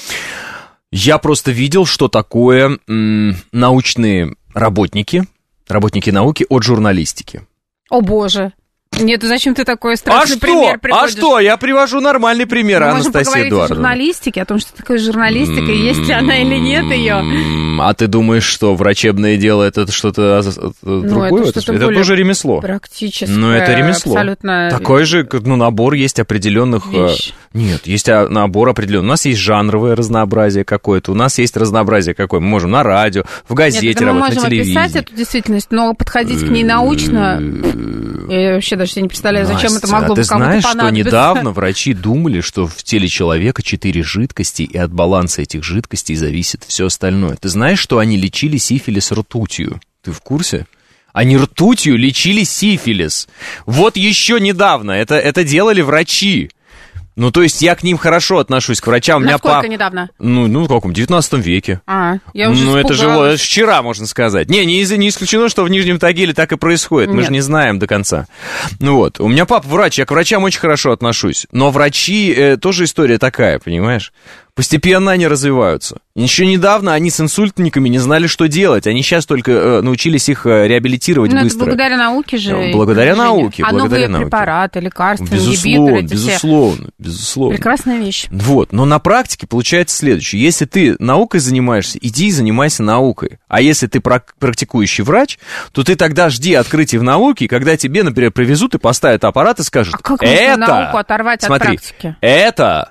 Я просто видел, что такое научные работники науки от журналистики. О, боже! Нет, зачем ты такой страшный пример приводишь? А что? Я привожу нормальный пример, Анастасия Эдуардовна. Мы можем поговорить о журналистике, о том, что такое журналистика, есть она или нет ее. А ты думаешь, что врачебное дело это что-то другое? Это тоже ремесло. Практически. Ну, это ремесло. Абсолютно. Такой же, набор есть определенных... Нет, есть набор определенный. У нас есть жанровое разнообразие какое-то, у нас есть разнообразие какое. Мы можем на радио, в газете работать, на телевизии. Мы можем описать эту действительность, но подходить к ней научно... Я вообще даже себе не представляю, зачем это могло бы кому-то понадобиться. Ты знаешь, что недавно врачи думали, что в теле человека 4 жидкости, и от баланса этих жидкостей зависит все остальное. Ты знаешь, что они лечили сифилис ртутью? Ты в курсе? Они ртутью лечили сифилис. Вот еще недавно это делали врачи. Ну, то есть я к ним хорошо отношусь, к врачам. Насколько недавно? Ну, в каком? 19 веке. Я уже это же вчера, можно сказать. Не исключено, что в Нижнем Тагиле так и происходит. Мы же не знаем до конца. Ну вот, у меня папа врач, я к врачам очень хорошо отношусь. Но врачи, тоже история такая, понимаешь? Постепенно они развиваются. Еще недавно они с инсультниками не знали, что делать. Они сейчас только научились их реабилитировать быстро. Это благодаря науке же. Благодаря науке. А новые препараты, лекарства, ингибиторы. Безусловно. Прекрасная вещь. Вот, но на практике получается следующее. Если ты наукой занимаешься, иди и занимайся наукой. А если ты практикующий врач, то ты тогда жди открытий в науке, когда тебе, например, привезут и поставят аппарат и скажут, как можно науку оторвать от практики? Это...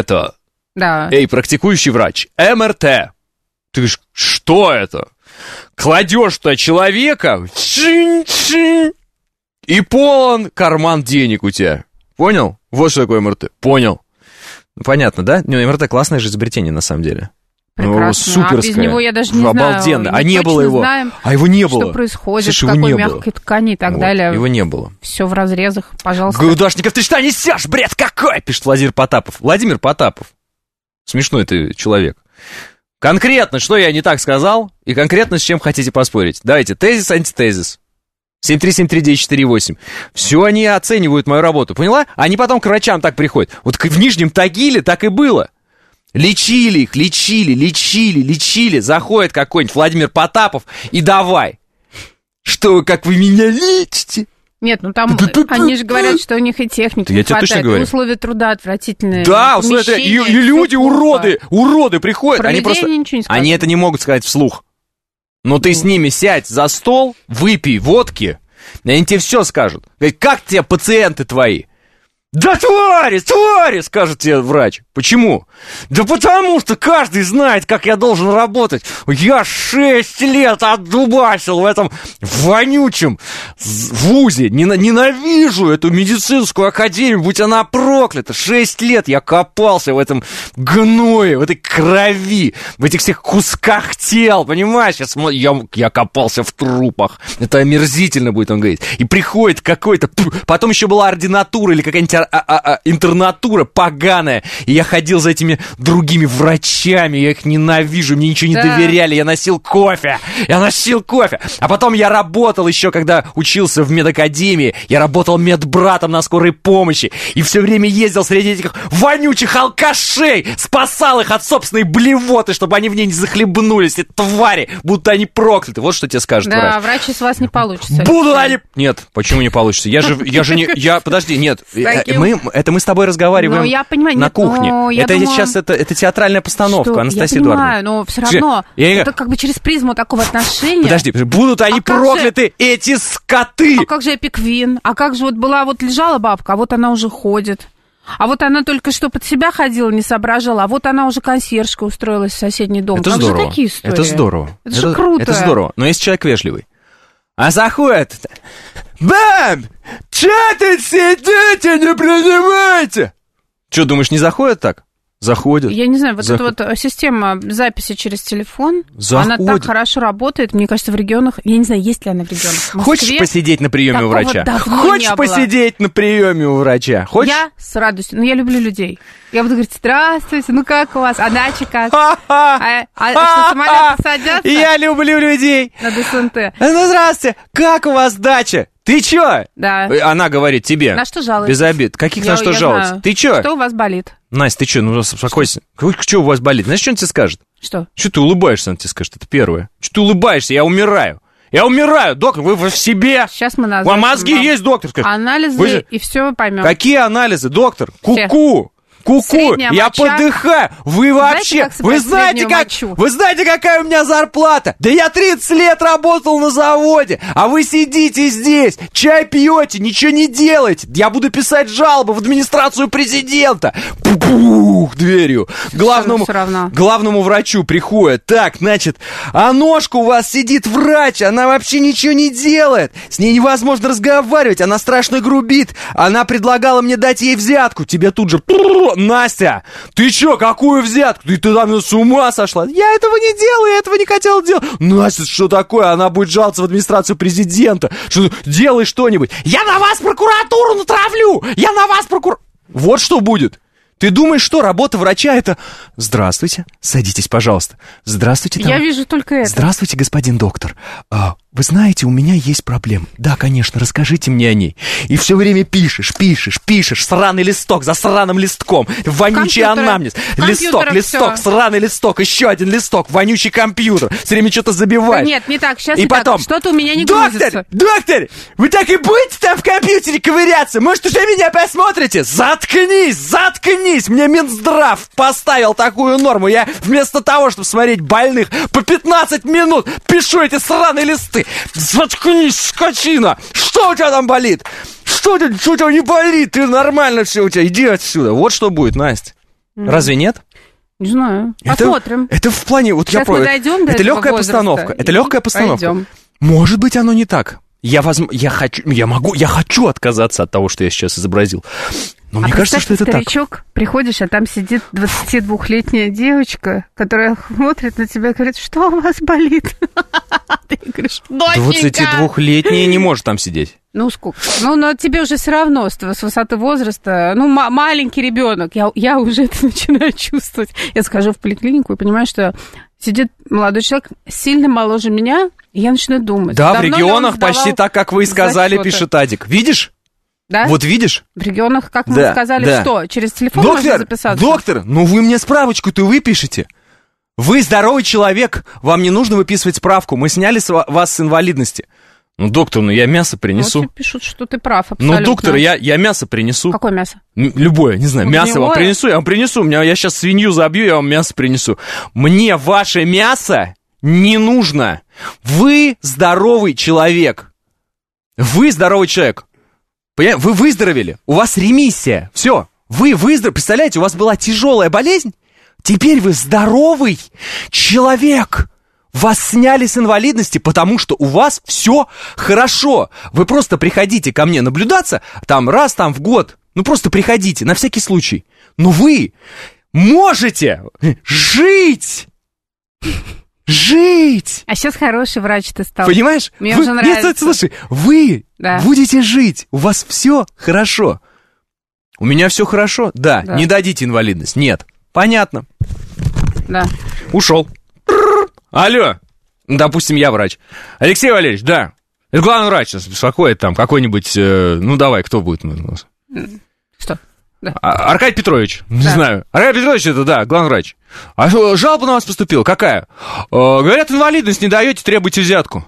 Да. Эй, практикующий врач, МРТ. Ты говоришь, что это? Кладешь туда человека, и полон карман денег у тебя. Понял? Вот что такое МРТ. Понял. Ну, понятно, да? МРТ классное же изобретение, на самом деле. Прекрасно. Суперское. А без него я даже не обалденно. знаю. А не было его. Знаем, а его не было. Что происходит, Слушай, в какой мягкой ткани и так далее. Его не было. Все в разрезах, пожалуйста. Гудошников, ты что несешь? Бред какой? Пишет Владимир Потапов. Владимир Потапов. Смешной ты человек. Конкретно, что я не так сказал, и конкретно с чем хотите поспорить. Давайте, тезис, антитезис. 7373948. Все они оценивают мою работу, поняла? Они потом к врачам так приходят. Вот в Нижнем Тагиле так и было. Лечили их, лечили. Заходит какой-нибудь Владимир Потапов и давай. Что, как вы меня лечите? Нет, ну там они же говорят, что у них и техники не хватает, и условия труда отвратительные. Да, условия, и люди уроды приходят. Они это не могут сказать вслух. Но ты с ними сядь за стол, выпей водки, и они тебе все скажут. Как тебе пациенты твои? Да твари, скажет тебе врач. Почему? Да потому что каждый знает, как я должен работать. Я 6 лет отдубасил в этом вонючем вузе. Ненавижу эту медицинскую академию, будь она проклята. 6 лет я копался в этом гное, в этой крови, в этих всех кусках тел, понимаешь? Я копался в трупах. Это омерзительно будет, он говорит. И приходит какой-то... Потом еще была ординатура или какая-нибудь интернатура поганая, и я ходил за этими другими врачами, я их ненавижу, мне ничего не доверяли, я носил кофе, а потом я работал еще, когда учился в медакадемии, я работал медбратом на скорой помощи, и все время ездил среди этих вонючих алкашей, спасал их от собственной блевоты, чтобы они в ней не захлебнулись, эти твари, будто они прокляты, вот что тебе скажет врач. Да, врачи с вас не получится. Будут они... Нет, почему не получится? Я же не... Подожди, нет, мы с тобой разговариваем на кухне. Это сейчас это театральная постановка, Анастасия Эдуардовна. Я понимаю, но все равно это как бы через призму такого отношения. Подожди, будут они прокляты, эти скоты! А как же Эпиквин? А как же вот лежала бабка, а вот она уже ходит. А вот она только что под себя ходила, не соображала, а вот она уже консьержка устроилась в соседний дом. Это как здорово. же такие истории? Это здорово. Это же круто. Это здорово, но если человек вежливый. А заходит... Бам! Че ты сидите, не принимайте? Че, думаешь, не заходят так? Заходят. Я не знаю, вот эта вот система записи через телефон, она так хорошо работает, мне кажется, в регионах, я не знаю, есть ли она в регионах. В Москве, хочешь посидеть на приеме у врача? Хочешь посидеть на приеме у врача? Хочешь? Я с радостью, я люблю людей. Я буду говорить, здравствуйте, как у вас? А дача как? Что, самолеты садятся? Я люблю людей. На ДСНТ. Ну, здравствуйте, как у вас дача? Ты чё? Да. Она говорит тебе. На что жалуетесь? Без обид. Каких на что жалуетесь? Ты чё? Что у вас болит? Настя, ты чё? Ну, успокойся. Что у вас болит? Знаешь, что он тебе скажет? Что? Что ты улыбаешься, он тебе скажет. Это первое. Что ты улыбаешься? Я умираю. Доктор, вы в себе. Сейчас мы назовем. У вас мозги есть, доктор? Анализы, и все мы поймем. Какие анализы, доктор? Ку-ку. Я подыхаю. Вы вообще, вы знаете, какая у меня зарплата? Да я 30 лет работал на заводе, а вы сидите здесь, чай пьете, ничего не делаете. Я буду писать жалобы в администрацию президента. Пух, дверью. Главному врачу приходит. Так, значит, а ножка у вас сидит врач, она вообще ничего не делает. С ней невозможно разговаривать, она страшно грубит. Она предлагала мне дать ей взятку. Тебе тут же... Настя, ты чё, какую взятку? Ты там с ума сошла? Я этого не делаю, я этого не хотела делать. Настя, что такое? Она будет жаловаться в администрацию президента. Что, делай что-нибудь. Я на вас прокуратуру натравлю! Вот что будет. Ты думаешь, что работа врача это... Здравствуйте, садитесь, пожалуйста. Здравствуйте, Я вижу только это. Здравствуйте, господин доктор. Вы знаете, у меня есть проблема. Да, конечно, расскажите мне о ней. И все время пишешь, сраный листок за сраным листком. Вонючий анамнез. Листок, сраный листок, еще один листок, вонючий компьютер. Все время что-то забиваешь. Нет, не так, сейчас и не потом, так. Что-то у меня не грузится. Доктор, вы так и будете там в компьютере ковыряться? Может, уже меня посмотрите? Заткнись! Мне Минздрав поставил такую норму. Я вместо того, чтобы смотреть больных по 15 минут, пишу эти сраные листы. Заткнись, скотина! Что у тебя там болит? Что у тебя не болит? Ты нормально все у тебя, иди отсюда. Вот что будет, Настя. Разве нет? Не знаю. Посмотрим. Это в плане... Вот сейчас мы дойдем до этого возраста. Постановка. Это легкая постановка. Пойдем. Может быть, оно не так. Я хочу отказаться от того, что я сейчас изобразил. Но мне кажется, что это старичок, так. Приходишь, а там сидит 22-летняя девочка, которая смотрит на тебя и говорит, что у вас болит? Ты говоришь, доченька! 22-летняя не может там сидеть. Ну, сколько? Ну, но тебе уже все равно с высоты возраста, ну, маленький ребенок, я уже это начинаю чувствовать. Я схожу в поликлинику и понимаю, что сидит молодой человек, сильно моложе меня, и я начинаю думать. Да, в регионах почти так, как вы и сказали, пишет Адик. Видишь? Да? Вот видишь? В регионах, как мы сказали, что? Через телефон можно записаться? Доктор, ну вы мне справочку-то выпишите. Вы здоровый человек, вам не нужно выписывать справку, мы сняли вас с инвалидности. Ну, доктор, я мясо принесу. Вот пишут, что ты прав, абсолютно. Ну, доктор, я мясо принесу. Какое мясо? Любое, не знаю, мясо вам принесу, я вам принесу. Я сейчас свинью забью, я вам мясо принесу. Мне ваше мясо не нужно. Вы здоровый человек. Вы здоровый человек. Вы выздоровели, у вас ремиссия, все, вы выздоровели, представляете, у вас была тяжелая болезнь, теперь вы здоровый человек, вас сняли с инвалидности, потому что у вас все хорошо, вы просто приходите ко мне наблюдаться, раз в год, просто приходите, на всякий случай, но вы можете жить! Жить! А сейчас хороший врач ты стал. Понимаешь? Мне уже нравится. Нет, слушай, вы будете жить, у вас все хорошо. У меня все хорошо? Да. Не дадите инвалидность? Нет. Понятно. Да. Ушел. Алло. Допустим, я врач. Алексей Валерьевич, да. Это главный врач беспокоит там какой-нибудь, давай, кто будет? Что? Да. Аркадий Петрович, не знаю. Аркадий Петрович, это главный врач. А жалоба на вас поступила? Какая? Говорят, инвалидность не даете, требуйте взятку.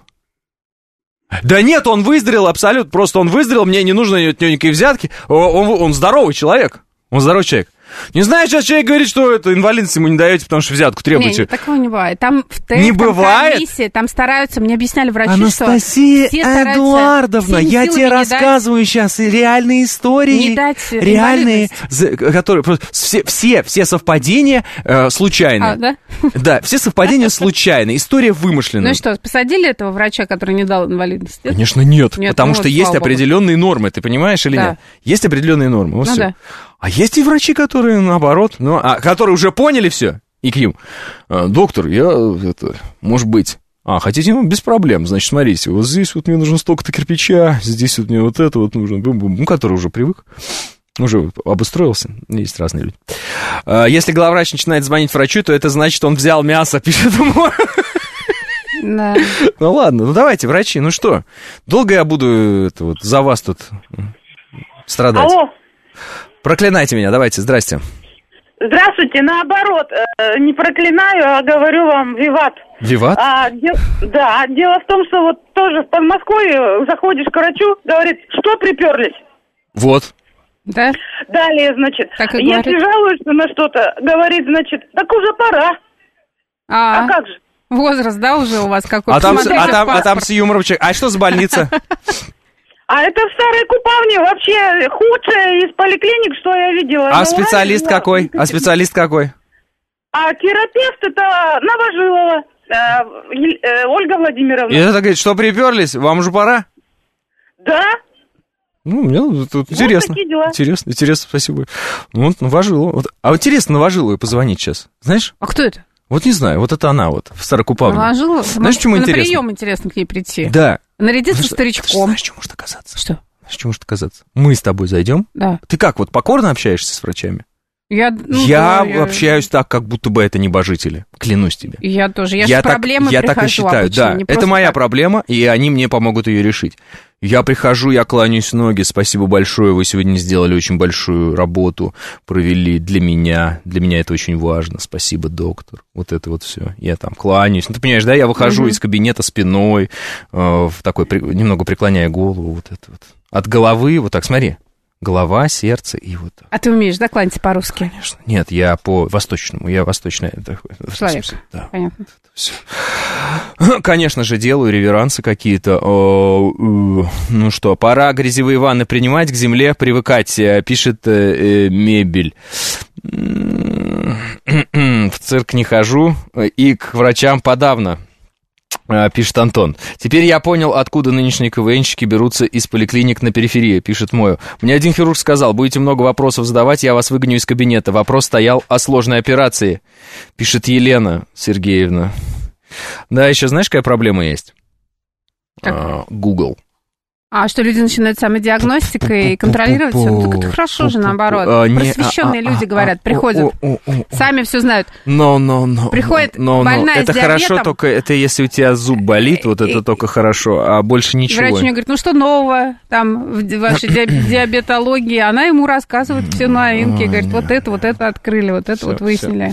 Да нет, он выздоровел абсолютно, просто он выздоровел, мне не нужно никакой взятки. Он здоровый человек. Он здоровый человек. Не знаю, сейчас человек говорит, что это инвалидность ему не даете, потому что взятку требуете. Нет, такого не бывает. Там в ТЭК, не бывает? Комиссии, там стараются, мне объясняли врачи, Анастасия Эдуардовна, я тебе рассказываю сейчас реальные истории. Не дать реальные, которые все совпадения случайные. Да? Да, все совпадения случайные. История вымышленная. Ну и что, посадили этого врача, который не дал инвалидность? Конечно, нет, потому что есть определенные нормы, ты понимаешь или нет? Есть определенные нормы, вот все. А есть и врачи, которые наоборот, которые уже поняли все, и к ним, доктор, может быть, хотите, без проблем, значит, смотрите, вот здесь вот мне нужно столько-то кирпича, здесь вот мне вот это вот нужно, который уже привык, уже обустроился, есть разные люди. Если главврач начинает звонить врачу, то это значит, он взял мясо, пишет ему. Да. Ну ладно, давайте, врачи, что, долго я буду за вас тут страдать? Алло. Проклинайте меня, давайте, здрасте. Здравствуйте, наоборот, не проклинаю, а говорю вам виват. Виват? Да, дело в том, что вот тоже в Подмосковье заходишь к врачу, говорит, что приперлись? Вот. Да? Далее, значит, если жалуешься на что-то, говорит, значит, так уже пора. А как же? Возраст, да, уже у вас какой-то? А там с юмором человек. А что за больница? А это в Старой Купавне вообще худшее из поликлиник, что я видела. А специалист какой? А терапевт это Новожилова Ольга Владимировна. И это говорит, что приперлись? Вам уже пора? Да. Мне тут интересно. Такие дела. Интересно, спасибо. Новожилова. А интересно, Новожиловой позвонить сейчас. Знаешь? А кто это? Вот не знаю, вот это она вот в Старокупавне. Новожилова? Знаешь, почему интересно? На прием интересно к ней прийти. Да. Нарядиться старичком. Знаешь, что может оказаться? Что? Знаешь, что может оказаться? Мы с тобой зайдем. Да. Ты как, покорно общаешься с врачами? Я общаюсь так, как будто бы это небожители. Клянусь тебе. Я тоже. Я с проблемой прихожу. Я так и считаю, обычно, да. Это моя проблема, и они мне помогут ее решить. Я прихожу, я кланяюсь в ноги. Спасибо большое, вы сегодня сделали очень большую работу, провели для меня. Для меня это очень важно. Спасибо, доктор. Вот это вот все. Я там кланяюсь. Ты понимаешь, да? Я выхожу из кабинета спиной, немного преклоняя голову. Вот это вот. От головы, вот так, смотри. Голова, сердце и вот так. А ты умеешь, да, кланяться по-русски? Конечно. Нет, я по-восточному. Я восточный человек. Да. Понятно. Все. Конечно же, делаю реверансы какие-то. Ну что, пора грязевые ванны принимать, к земле привыкать, пишет Мебель. В цирк не хожу и к врачам подавно. Пишет Антон. Теперь я понял, откуда нынешние КВНщики берутся из поликлиник на периферии, пишет Мою. Мне один хирург сказал, будете много вопросов задавать, я вас выгоню из кабинета. Вопрос стоял о сложной операции, пишет Елена Сергеевна. Да, еще знаешь, какая проблема есть? Google. А что, люди начинают самодиагностикой и контролировать все? Ну, так это хорошо же, наоборот. Просвещенные люди говорят, приходят, сами все знают. Приходит больная с диабетом. Это хорошо, только это если у тебя зуб болит, вот это только хорошо, а больше ничего. Врач у нее говорит, ну что нового там в вашей диабетологии? Она ему рассказывает все новинки, говорит, вот это открыли, вот это вот выяснили.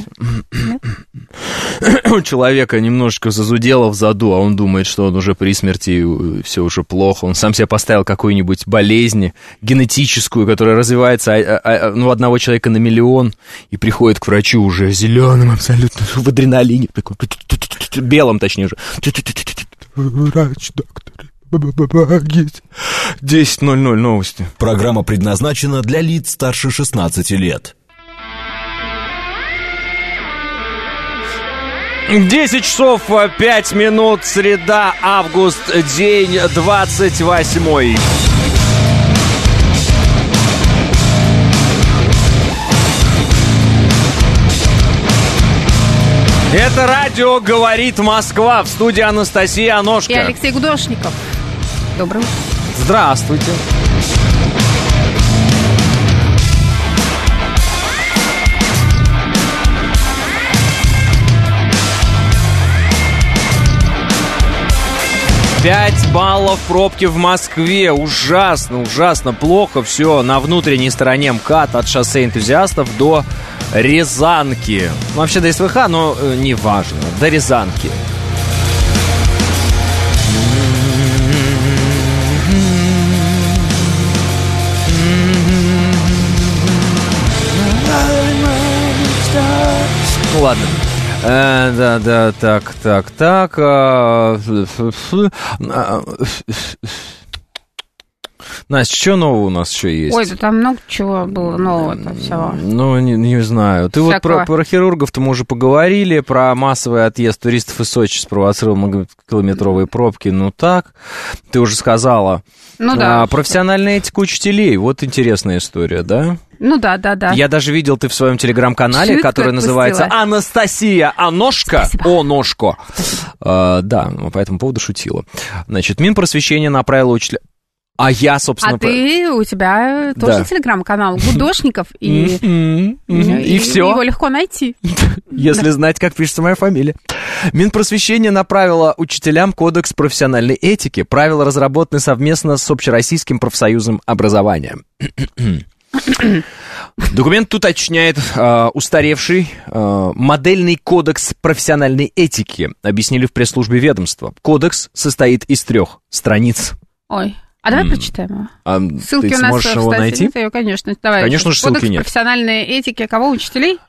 У человека немножечко зазудело в заду, а он думает, что он уже при смерти, все уже плохо, он сам себе поставил какую-нибудь болезнь генетическую, которая развивается у одного человека на миллион, и приходит к врачу уже зеленым абсолютно, в адреналине, такой, белым точнее же. Врач, доктор, помогите. 10:00 новости. Программа предназначена для лиц старше 16 лет. 10 часов 5 минут, среда, август, день 28. Это радио «Говорит Москва», в студии Анастасия Аношко. И Алексей Гудошников. Доброе утро. Здравствуйте. Пять баллов пробки в Москве. Ужасно, ужасно плохо. Все на внутренней стороне МКАД от шоссе Энтузиастов до Рязанки. Ну, вообще до СВХ, но не важно. До Рязанки. Ну ладно. Да, так. Настя, что нового у нас еще есть? Ой, да там много чего было нового-то всего. Ну, не знаю. Ты всякого. Вот про хирургов-то мы уже поговорили, про массовый отъезд туристов из Сочи спровоцировал многокилометровые пробки. Ну так, ты уже сказала. Ну да. Профессиональная этика учителей, вот интересная история, да? Ну да. Я даже видел, ты в своем телеграм-канале, который называется «Анастасия Аношко». Спасибо. Аношко. Да, по этому поводу шутила. Значит, Минпросвещение направило учителя... А я, собственно... у тебя тоже телеграм-канал Гудошников, и все. Его легко найти. Если знать, как пишется моя фамилия. Минпросвещение направило учителям кодекс профессиональной этики. Правила разработаны совместно с Общероссийским профсоюзом образования. Документ уточняет устаревший модельный кодекс профессиональной этики, объяснили в пресс-службе ведомства. Кодекс состоит из 3 страниц. Ой. А давай прочитаем его. Ссылки у нас его найти? Конечно, давай. Конечно же, ссылки нет. Кодекс профессиональной этики кого, учителей?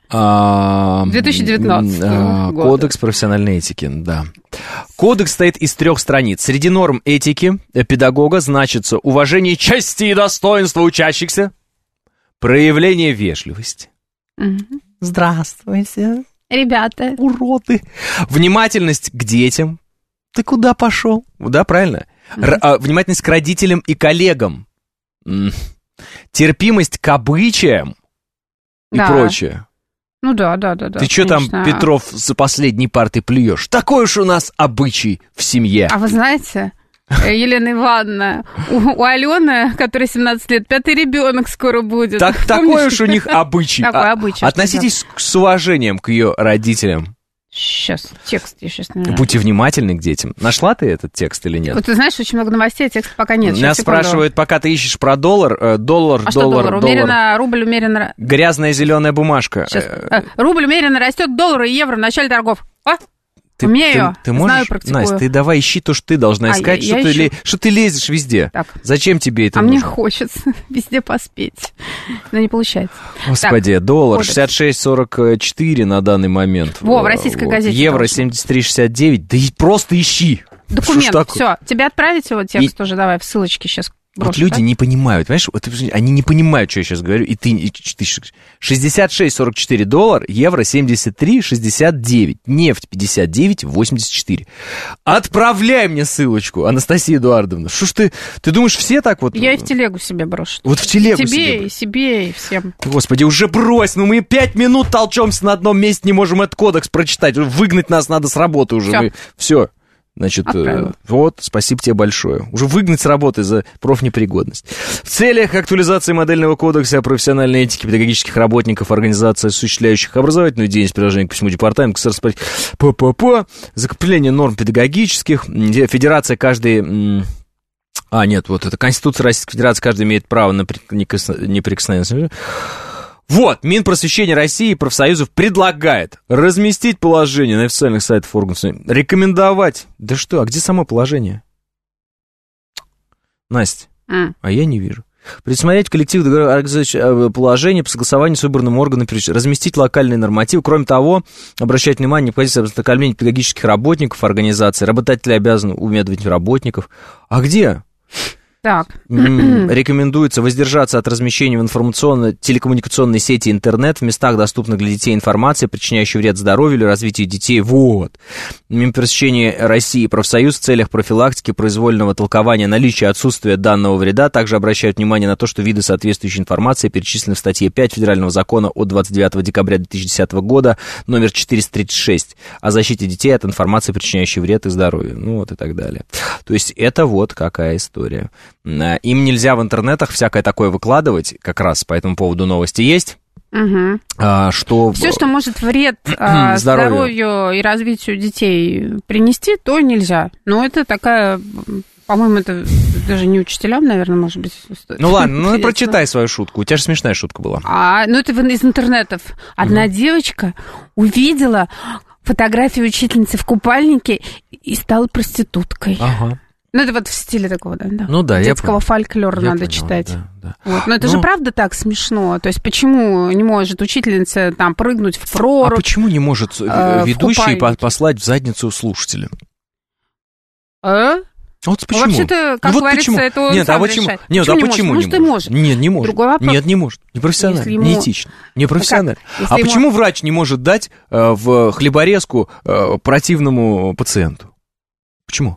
2019 года. Кодекс профессиональной этики, да. Кодекс состоит из 3 страниц. Среди норм этики педагога значится уважение чести и достоинства учащихся, проявление вежливости. Здравствуйте. Ребята. Уроды. Внимательность к детям. Ты куда пошел? Да, правильно. Внимательность к родителям и коллегам. Терпимость к обычаям и прочее. Ну да. Ты что там, Петров, за последней партой плюешь? Такой уж у нас обычай в семье. А вы знаете, Елена Ивановна, у Алены, которой 17 лет, 5-й ребенок скоро будет. Такой уж у них обычай. Такой обычай. Относитесь с уважением к ее родителям. Сейчас, текст я сейчас наверное. Будьте внимательны к детям. Нашла ты этот текст или нет? Вот ты знаешь, очень много новостей, а текста пока нет. Меня спрашивают, пока ты ищешь про доллар. А что доллар? Рубль умеренно... Грязная зеленая бумажка. Сейчас. Рубль умеренно растет, доллар и евро в начале торгов. Умею, ты можешь, знаю, практикую. Настя, ты давай ищи то, что ты должна искать, что ты лезешь везде. Так. Зачем тебе это нужно? Мне хочется везде поспеть, но не получается. Господи, так, доллар 66.44 на данный момент. В российской газете. Евро 73.69, да и просто ищи. Документ, все. Тебе отправить его текст тоже, давай, в ссылочке сейчас. Вот люди не понимают, понимаешь? Вот, они не понимают, что я сейчас говорю. И ты $66.44, евро 73.69, нефть 59.84. Отправляй мне ссылочку, Анастасия Эдуардовна. Что ж ты думаешь, все так вот? Я и в телегу себе брошу. Вот в телегу себе и всем. Господи, уже брось, ну мы 5 минут толчемся на одном месте, не можем этот кодекс прочитать. Выгнать нас надо с работы уже. Все. Значит, вот, спасибо тебе большое. Уже выгнать с работы за профнепригодность. В целях актуализации модельного кодекса о профессиональной этике педагогических работников, организаций, осуществляющих образовательную деятельность, приложение к всему департаменту, закрепление норм педагогических, федерация каждой... вот это Конституция Российской Федерации, каждый имеет право на неприкосновенность. Вот, Минпросвещение России и профсоюзов предлагает разместить положение на официальных сайтах органов, рекомендовать. Да что, а где само положение? Настя, а я не вижу. Предусмотреть коллектив положение по согласованию с выбранным органом, разместить локальные нормативы. Кроме того, обращать внимание на необходимость ознакомления педагогических работников организации. Работодатели обязаны уведомить работников. А где? Так. Рекомендуется воздержаться от размещения в информационно-телекоммуникационной сети интернет в местах, доступных для детей, информации, причиняющей вред здоровью или развитию детей. Вот. Минпросвещение России и профсоюз в целях профилактики произвольного толкования наличия и отсутствия данного вреда также обращают внимание на то, что виды соответствующей информации перечислены в статье 5 Федерального закона от 29 декабря 2010 года, номер 436, о защите детей от информации, причиняющей вред и здоровью. Ну вот и так далее. То есть это вот какая история. Им нельзя в интернетах всякое такое выкладывать, как раз по этому поводу новости есть. Угу. Что... Все, что может вред здоровью и развитию детей принести, то нельзя. Но это такая... По-моему, это даже не учителям, наверное, может быть. Ну ладно, ну прочитай свою шутку. У тебя же смешная шутка была. Ну это из интернетов. Одна девочка увидела фотографию учительницы в купальнике и стала проституткой. Ага. Ну, это вот в стиле такого, да? Ну да, детского фольклора надо читать. Да. Вот. Но это же правда так смешно. То есть почему не может учительница там прыгнуть в прорубь? А почему не может ведущий послать в задницу слушателя? Вот почему? Вообще-то, как говорится, почему? Это он сам решает. Нет, почему не может? Может, может. Нет, не может. Другой вопрос. Нет, не может. Непрофессионально, неэтично. Непрофессионально. Почему врач не может дать в хлеборезку противному пациенту? Почему?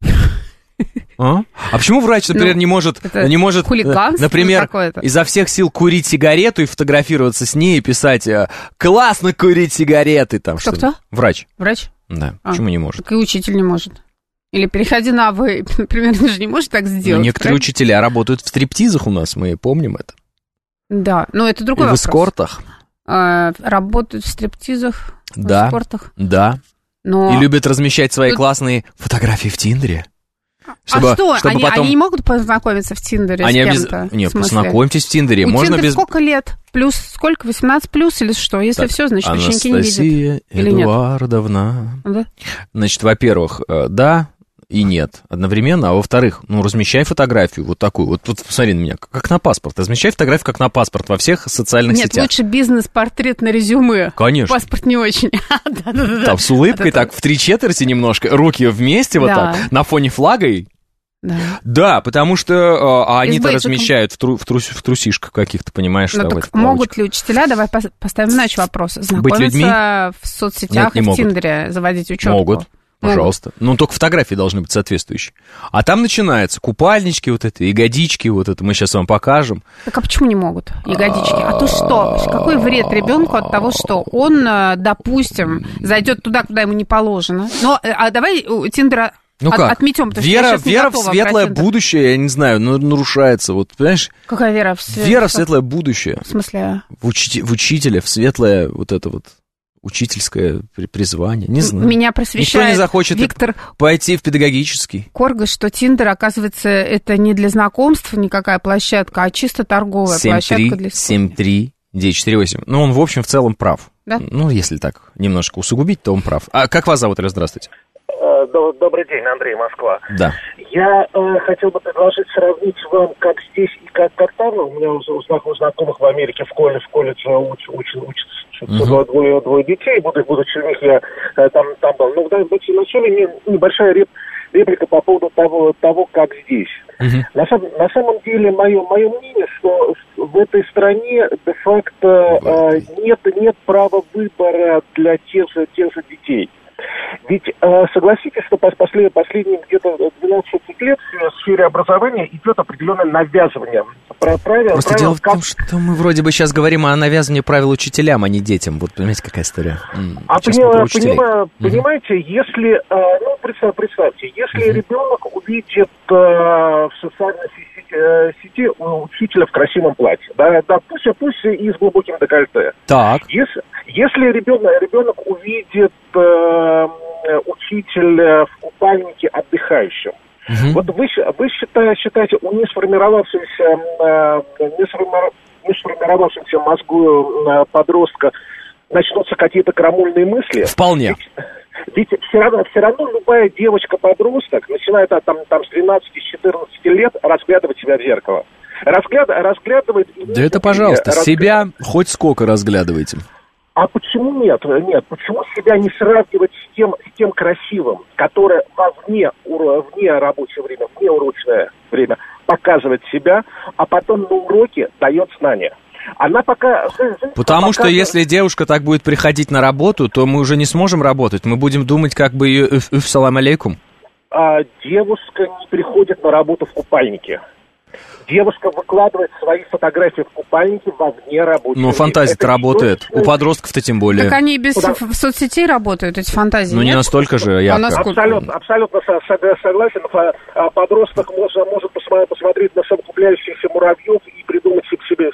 А почему врач, например, не может например, изо всех сил курить сигарету и фотографироваться с ней и писать «классно курить сигареты» там что-то? Врач. Врач? Да. Почему не может? Так и учитель не может. Или переходи на «вы», например, он же не может так сделать. Некоторые учителя работают в стриптизах у нас, мы помним это. Да, но это другой вопрос. В эскортах. Работают в стриптизах, в эскортах. Да. И любят размещать свои классные фотографии в Тиндере. Чтобы они не могут познакомиться в Тиндере с кем-то? Нет, познакомьтесь в Тиндере. Можно без... сколько лет? Плюс сколько? 18 плюс или что? Если так, все, значит, ученики не видят. Анастасия Эдуардовна. Да? Значит, во-первых, да и нет одновременно, а во-вторых, размещай фотографию вот такую. Вот посмотри на меня, как на паспорт. Размещай фотографию как на паспорт во всех социальных сетях. Нет, лучше бизнес-портрет на резюме. Конечно. Паспорт не очень. Там с улыбкой так в 3/4 немножко, руки вместе вот так, на фоне флага. Да, потому что они-то размещают в трусишках каких-то, понимаешь? Ну, так могут ли учителя, давай поставим иначе вопрос, знакомиться в соцсетях и в Тиндере, заводить учетку? Могут. Пожалуйста. Только фотографии должны быть соответствующие. А там начинается купальнички вот это, ягодички вот это, мы сейчас вам покажем. Так а почему не могут ягодички? А то что? Какой вред ребенку от того, что он, допустим, зайдет туда, куда ему не положено? А давай у Тиндера... отметем, потому вера в светлое будущее, я не знаю, нарушается, вот, понимаешь? Какая вера в светлое? Вера в светлое будущее. В смысле? В учителя, в светлое вот это вот учительское призвание, не знаю. Меня просвещает Никто не захочет Виктор пойти в педагогический. Корга, что Тиндер, оказывается, это не для знакомств никакая площадка, а чисто торговая площадка для... 73948. Он, в общем, в целом прав. Да? Если так немножко усугубить, то он прав. А как вас зовут, здравствуйте? Добрый день, Андрей, Москва. Да. Я хотел бы предложить сравнить вам, как здесь и как там. У меня у знакомых в Америке в колледже учатся двое детей. Будучи у них я там был. Но вначале небольшая реплика по поводу того, как здесь. На самом деле, мое мнение, что в этой стране де-факто нет права выбора для тех же детей. Ведь согласитесь, что последние где-то 12-16 лет в сфере образования идет определенное навязывание правил. Просто дело в том, что мы вроде бы сейчас говорим о навязывании правил учителям, а не детям. Вот понимаете, какая история? Понимаете, если, представьте, если ребенок увидит в социальной сети учителя в красивом платье, да, пусть и с глубоким декольте. Так. Если ребенок увидит учителя в купальнике отдыхающим, вот вы считаете, у несформировавшемся мозгу подростка начнутся какие-то крамольные мысли? Вполне. Ведь все равно любая девочка-подросток начинает с 13-14 лет разглядывать себя в зеркало. Разглядывает... Да это, пожалуйста, себя хоть сколько разглядывайте. А почему нет? Почему себя не сравнивать с тем красивым, которое вне рабочее время, вне урочное время показывает себя, а потом на уроке дает знания? Она пока... Потому что если девушка так будет приходить на работу, то мы уже не сможем работать. Мы будем думать, как бы ее салам алейкум. Девушка не приходит на работу в купальнике. Девушка выкладывает свои фотографии в купальнике во вне рабочего. Ну, фантазия-то работает. У подростков-то тем более. Так они без соцсетей работают, эти фантазии, ну, нет? не настолько же ярко. Абсолютно согласен. Подросток может посмотреть на совокупляющихся муравьев и придумать себе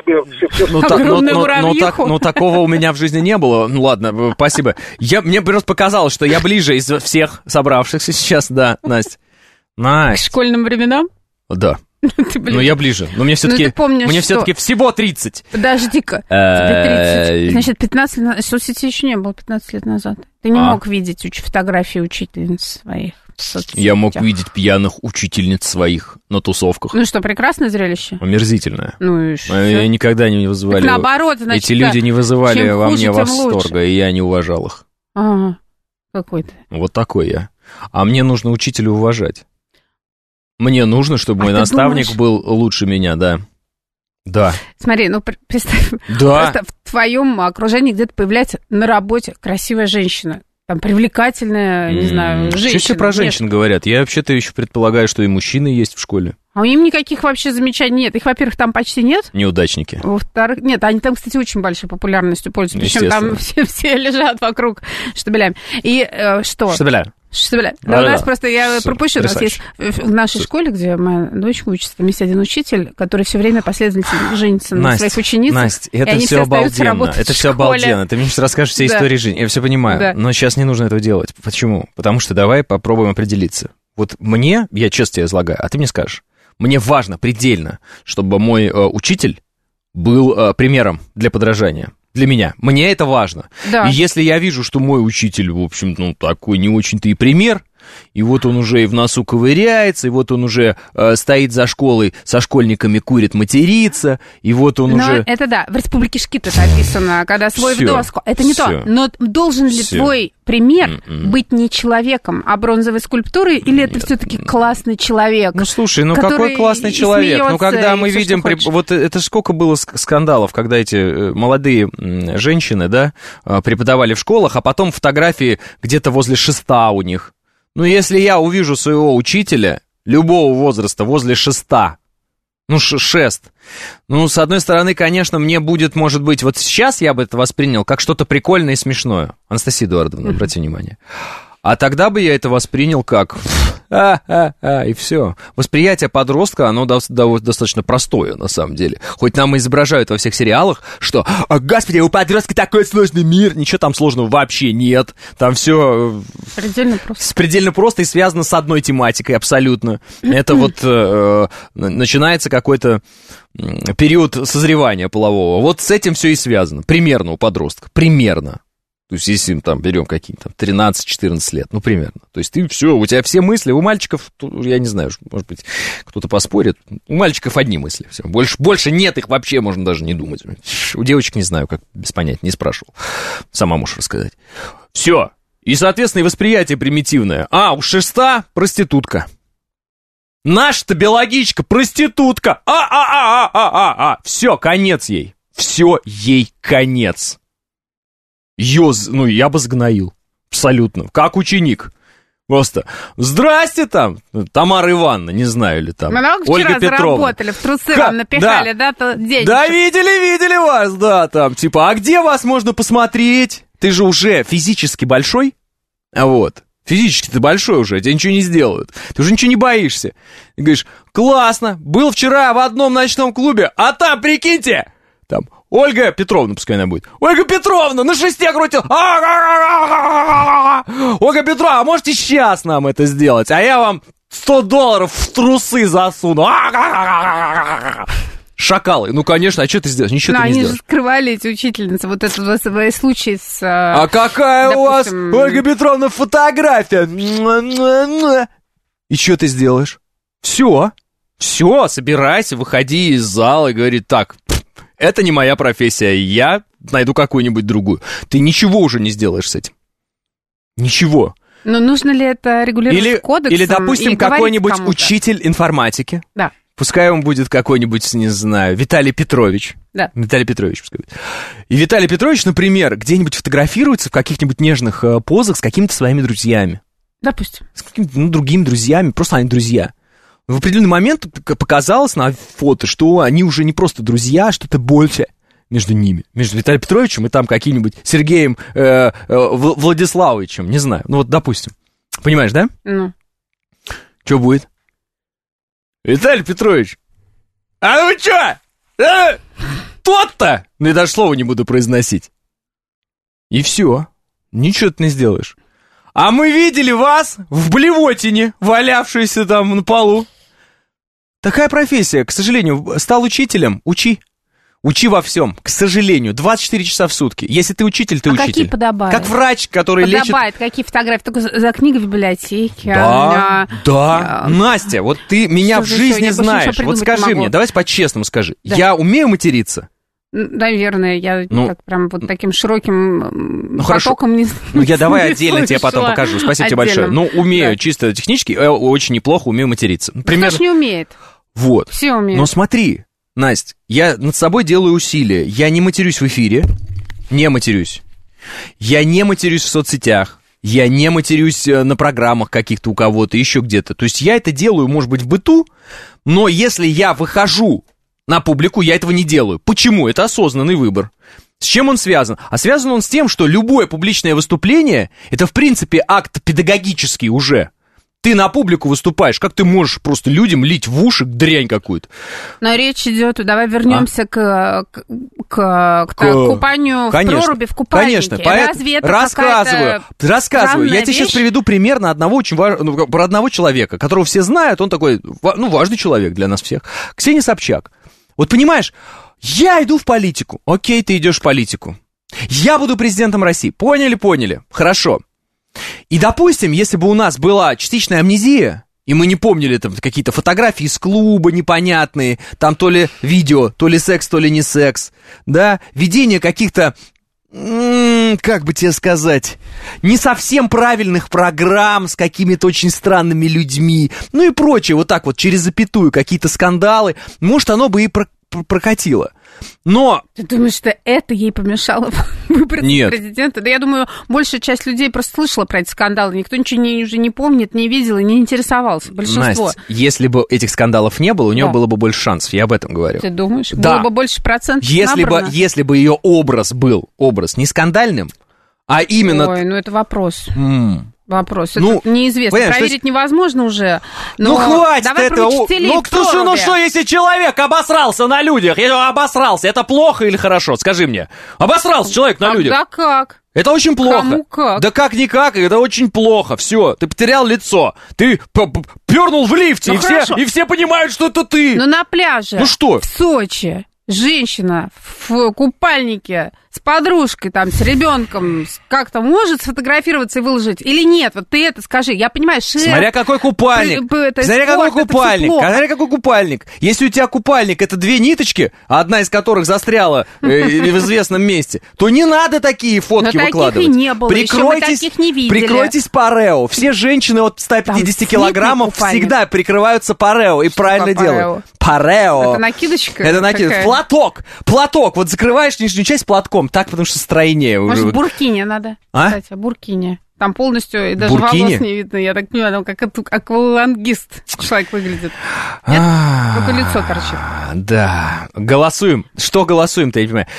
все. Ну, такого у меня в жизни не было. Ну, ладно, спасибо. Мне просто показалось, что я ближе из всех собравшихся сейчас, да, Настя. К школьным временам? Да. Ну, я ближе. Но мне все-таки всего 30. Подожди-ка. Тебе 30. Значит, 15 лет назад. Соцсетей еще не было 15 лет назад. Ты не мог видеть фотографии учительниц своих в соцсетях. Я мог видеть пьяных учительниц своих на тусовках. Ну что, прекрасное зрелище? Омерзительное. Ну и что? Я никогда не вызывали... Так наоборот, значит... Эти люди не вызывали во мне восторга, и я не уважал их. Ага. Какой ты? Вот такой я. А мне нужно учителя уважать. Мне нужно, чтобы мой наставник был лучше меня, да. Да. Смотри, представь, просто в твоем окружении где-то появляется на работе красивая женщина. Там привлекательная, не знаю, женщина. Что все про женщин говорят? Я вообще-то еще предполагаю, что и мужчины есть в школе. А у них никаких вообще замечаний нет. Их, во-первых, там почти нет. Неудачники. Во-вторых, нет, они там, кстати, очень большой популярностью пользуются. Причем там все лежат вокруг штабелями. И что? Штабеля. Да, у нас просто, я пропущу, у нас есть в нашей школе, где моя дочка учится, там есть один учитель, который все время последовательно женится на своих ученицах. Настя, это все обалденно. Это все обалденно. Ты мне сейчас расскажешь все истории жизни. Я все понимаю. Но сейчас не нужно этого делать. Почему? Потому что давай попробуем определиться. Вот мне, я честно тебе излагаю, а ты мне скажешь, мне важно предельно, чтобы мой учитель был примером для подражания. Для меня. Мне это важно. Да. И если я вижу, что мой учитель, в общем, такой не очень-то и пример, и вот он уже и в носу ковыряется, и вот он уже стоит за школой, со школьниками курит, матерится, и вот он уже... Это да, в Республике Шкит это описано, когда свой в доску. Это не то. Но должен ли твой пример быть не человеком, а бронзовой скульптурой, или это все-таки классный человек? Ну, слушай, какой классный человек? Ну, когда мы видим... Вот это сколько было скандалов, когда эти молодые женщины, да, преподавали в школах, а потом фотографии где-то возле шеста у них. Ну, если я увижу своего учителя любого возраста возле шеста, шест, с одной стороны, конечно, мне будет, может быть, вот сейчас я бы это воспринял как что-то прикольное и смешное. Анастасия Эдуардовна, обратите внимание. А тогда бы я это воспринял как... и все. Восприятие подростка, оно достаточно простое, на самом деле. Хоть нам изображают во всех сериалах, что, господи, у подростка такой сложный мир. Ничего там сложного вообще нет. Там все... Предельно просто и связано с одной тематикой абсолютно. Это вот начинается какой-то период созревания полового. Вот с этим все и связано. Примерно у подростка. Примерно. То есть, если там берем какие-то 13-14 лет, примерно. То есть, ты все, у тебя все мысли, у мальчиков, я не знаю, может быть, кто-то поспорит, у мальчиков одни мысли, все. Больше нет их вообще, можно даже не думать. У девочек не знаю, как, без понятия, не спрашивал. Сама можешь рассказать. Все. И, соответственно, и восприятие примитивное. У шеста проститутка. Наша-то биологичка проститутка. Все, конец ей. Все, ей конец. Я бы сгноил. Абсолютно. Как ученик. Просто, здрасте там, Тамара Ивановна, не знаю, или там, Ольга Петровна. Заработали, в трусы вам напихали, да, денежки. Да, видели вас, да, там, типа, а где вас можно посмотреть? Ты же уже физически большой, физически ты большой уже, тебе ничего не сделают, ты уже ничего не боишься. Ты говоришь, классно, был вчера в одном ночном клубе, а там, прикиньте, там, Ольга Петровна, пускай она будет. Ольга Петровна, на шесте крутил. Ольга Петровна, а можете сейчас нам это сделать? А я вам $100 в трусы засуну. Шакалы. Ну, конечно, а что ты сделаешь? Ничего ты не сделаешь. Они же скрывали, эти учительницы, вот этот случай с... А какая у вас, Ольга Петровна, фотография? И что ты сделаешь? Все, собирайся, выходи из зала и говори, так... Это не моя профессия, я найду какую-нибудь другую. Ты ничего уже не сделаешь с этим. Ничего. Но нужно ли это регулировать кодексом? Или, допустим, какой-нибудь учитель информатики. Да. Пускай он будет какой-нибудь, не знаю, Виталий Петрович. Да. Виталий Петрович, пускай будет. И Виталий Петрович, например, где-нибудь фотографируется в каких-нибудь нежных позах с какими-то своими друзьями. Допустим. С какими-то другими друзьями, просто они друзья. В определенный момент показалось на фото, что они уже не просто друзья, а что-то больше между ними. Между Виталием Петровичем и там каким-нибудь Сергеем Владиславовичем, не знаю. Ну вот, допустим. Понимаешь, да? Ну. Что будет? Виталий Петрович, а ну что? Тот-то! Ну я даже слова не буду произносить. И все. Ничего ты не сделаешь. А мы видели вас в блевотине, валявшуюся там на полу. Такая профессия, к сожалению. Стал учителем, учи. Учи во всем, к сожалению. 24 часа в сутки. Если ты учитель, ты учитель. Какие подобает? Как врач, который лечит... Подобает, какие фотографии? Только за книгой в библиотеке. Да. Настя, вот ты меня в жизни знаешь. Вот скажи мне, давай по-честному скажи. Да. Я умею материться? Наверное, я так прям вот таким широким потоком не Ну, я давай отдельно тебе потом покажу. Спасибо тебе большое. Ну, умею чисто технически, очень неплохо умею материться. Кто ж не умеет? Вот. Все умеют. Но смотри, Настя, я над собой делаю усилия. Я не матерюсь в эфире, не матерюсь. Я не матерюсь в соцсетях. Я не матерюсь на программах каких-то у кого-то, еще где-то. То есть я это делаю, может быть, в быту, но если я выхожу на публику, я этого не делаю. Почему? Это осознанный выбор. С чем он связан? А связан он с тем, что любое публичное выступление — это, в принципе, акт педагогический уже. Ты на публику выступаешь, как ты можешь просто людям лить в уши дрянь какую-то? Но речь идет, давай вернемся к купанию в проруби в купальнике. Конечно, разве это рассказываю. Я тебе сейчас приведу пример на про одного человека, которого все знают, он такой, важный человек для нас всех. Ксения Собчак. Вот понимаешь, я иду в политику. Окей, ты идешь в политику. Я буду президентом России. Поняли. Хорошо. И, допустим, если бы у нас была частичная амнезия, и мы не помнили там какие-то фотографии из клуба непонятные, там то ли видео, то ли секс, то ли не секс, да, ведение каких-то, как бы тебе сказать, не совсем правильных программ с какими-то очень странными людьми, ну и прочее, вот так вот через запятую какие-то скандалы, может, оно бы и прокатило. Но... Ты думаешь, что это ей помешало выбраться президента? Да я думаю, большая часть людей просто слышала про эти скандалы. Никто ничего уже не помнит, не видел и не интересовался. Большинство. Настя, если бы этих скандалов не было, у нее было бы больше шансов. Я об этом говорю. Ты думаешь? Да. Было бы больше процентов если бы ее образ был не скандальным, а именно... Ой, ну это вопрос. Вопрос. Это неизвестно. Проверить невозможно уже. Но хватит этого. Что, если человек обосрался на людях? Обосрался, это плохо или хорошо? Скажи мне. Обосрался человек на людях. Да как? Это очень плохо. Кому как? Да как-никак, это очень плохо. Все, ты потерял лицо. Ты пернул в лифте, и все понимают, что это ты. Но на пляже. Ну что? В Сочи. Женщина в купальнике с подружкой, там, с ребенком, как-то может сфотографироваться и выложить или нет? Вот ты это скажи. Я понимаю, Смотря какой купальник. Смотря какой купальник. Если у тебя купальник, это 2 ниточки, одна из которых застряла в известном месте, то не надо такие фотки выкладывать. Таких и не было, еще мы таких не видели. Прикройтесь парео. Все женщины от 150 килограммов всегда прикрываются парео. И правильно делают. Парео. Это накидочка? Это накидочка. Платок. Вот закрываешь нижнюю часть платком. Так, потому что стройнее. Может, в буркине надо? Кстати, буркине. Там полностью и даже волос не видно. Я так понимаю, там как аквалангист человек выглядит. Нет? Только лицо торчит. Да. Голосуем. Что голосуем-то, я не понимаю.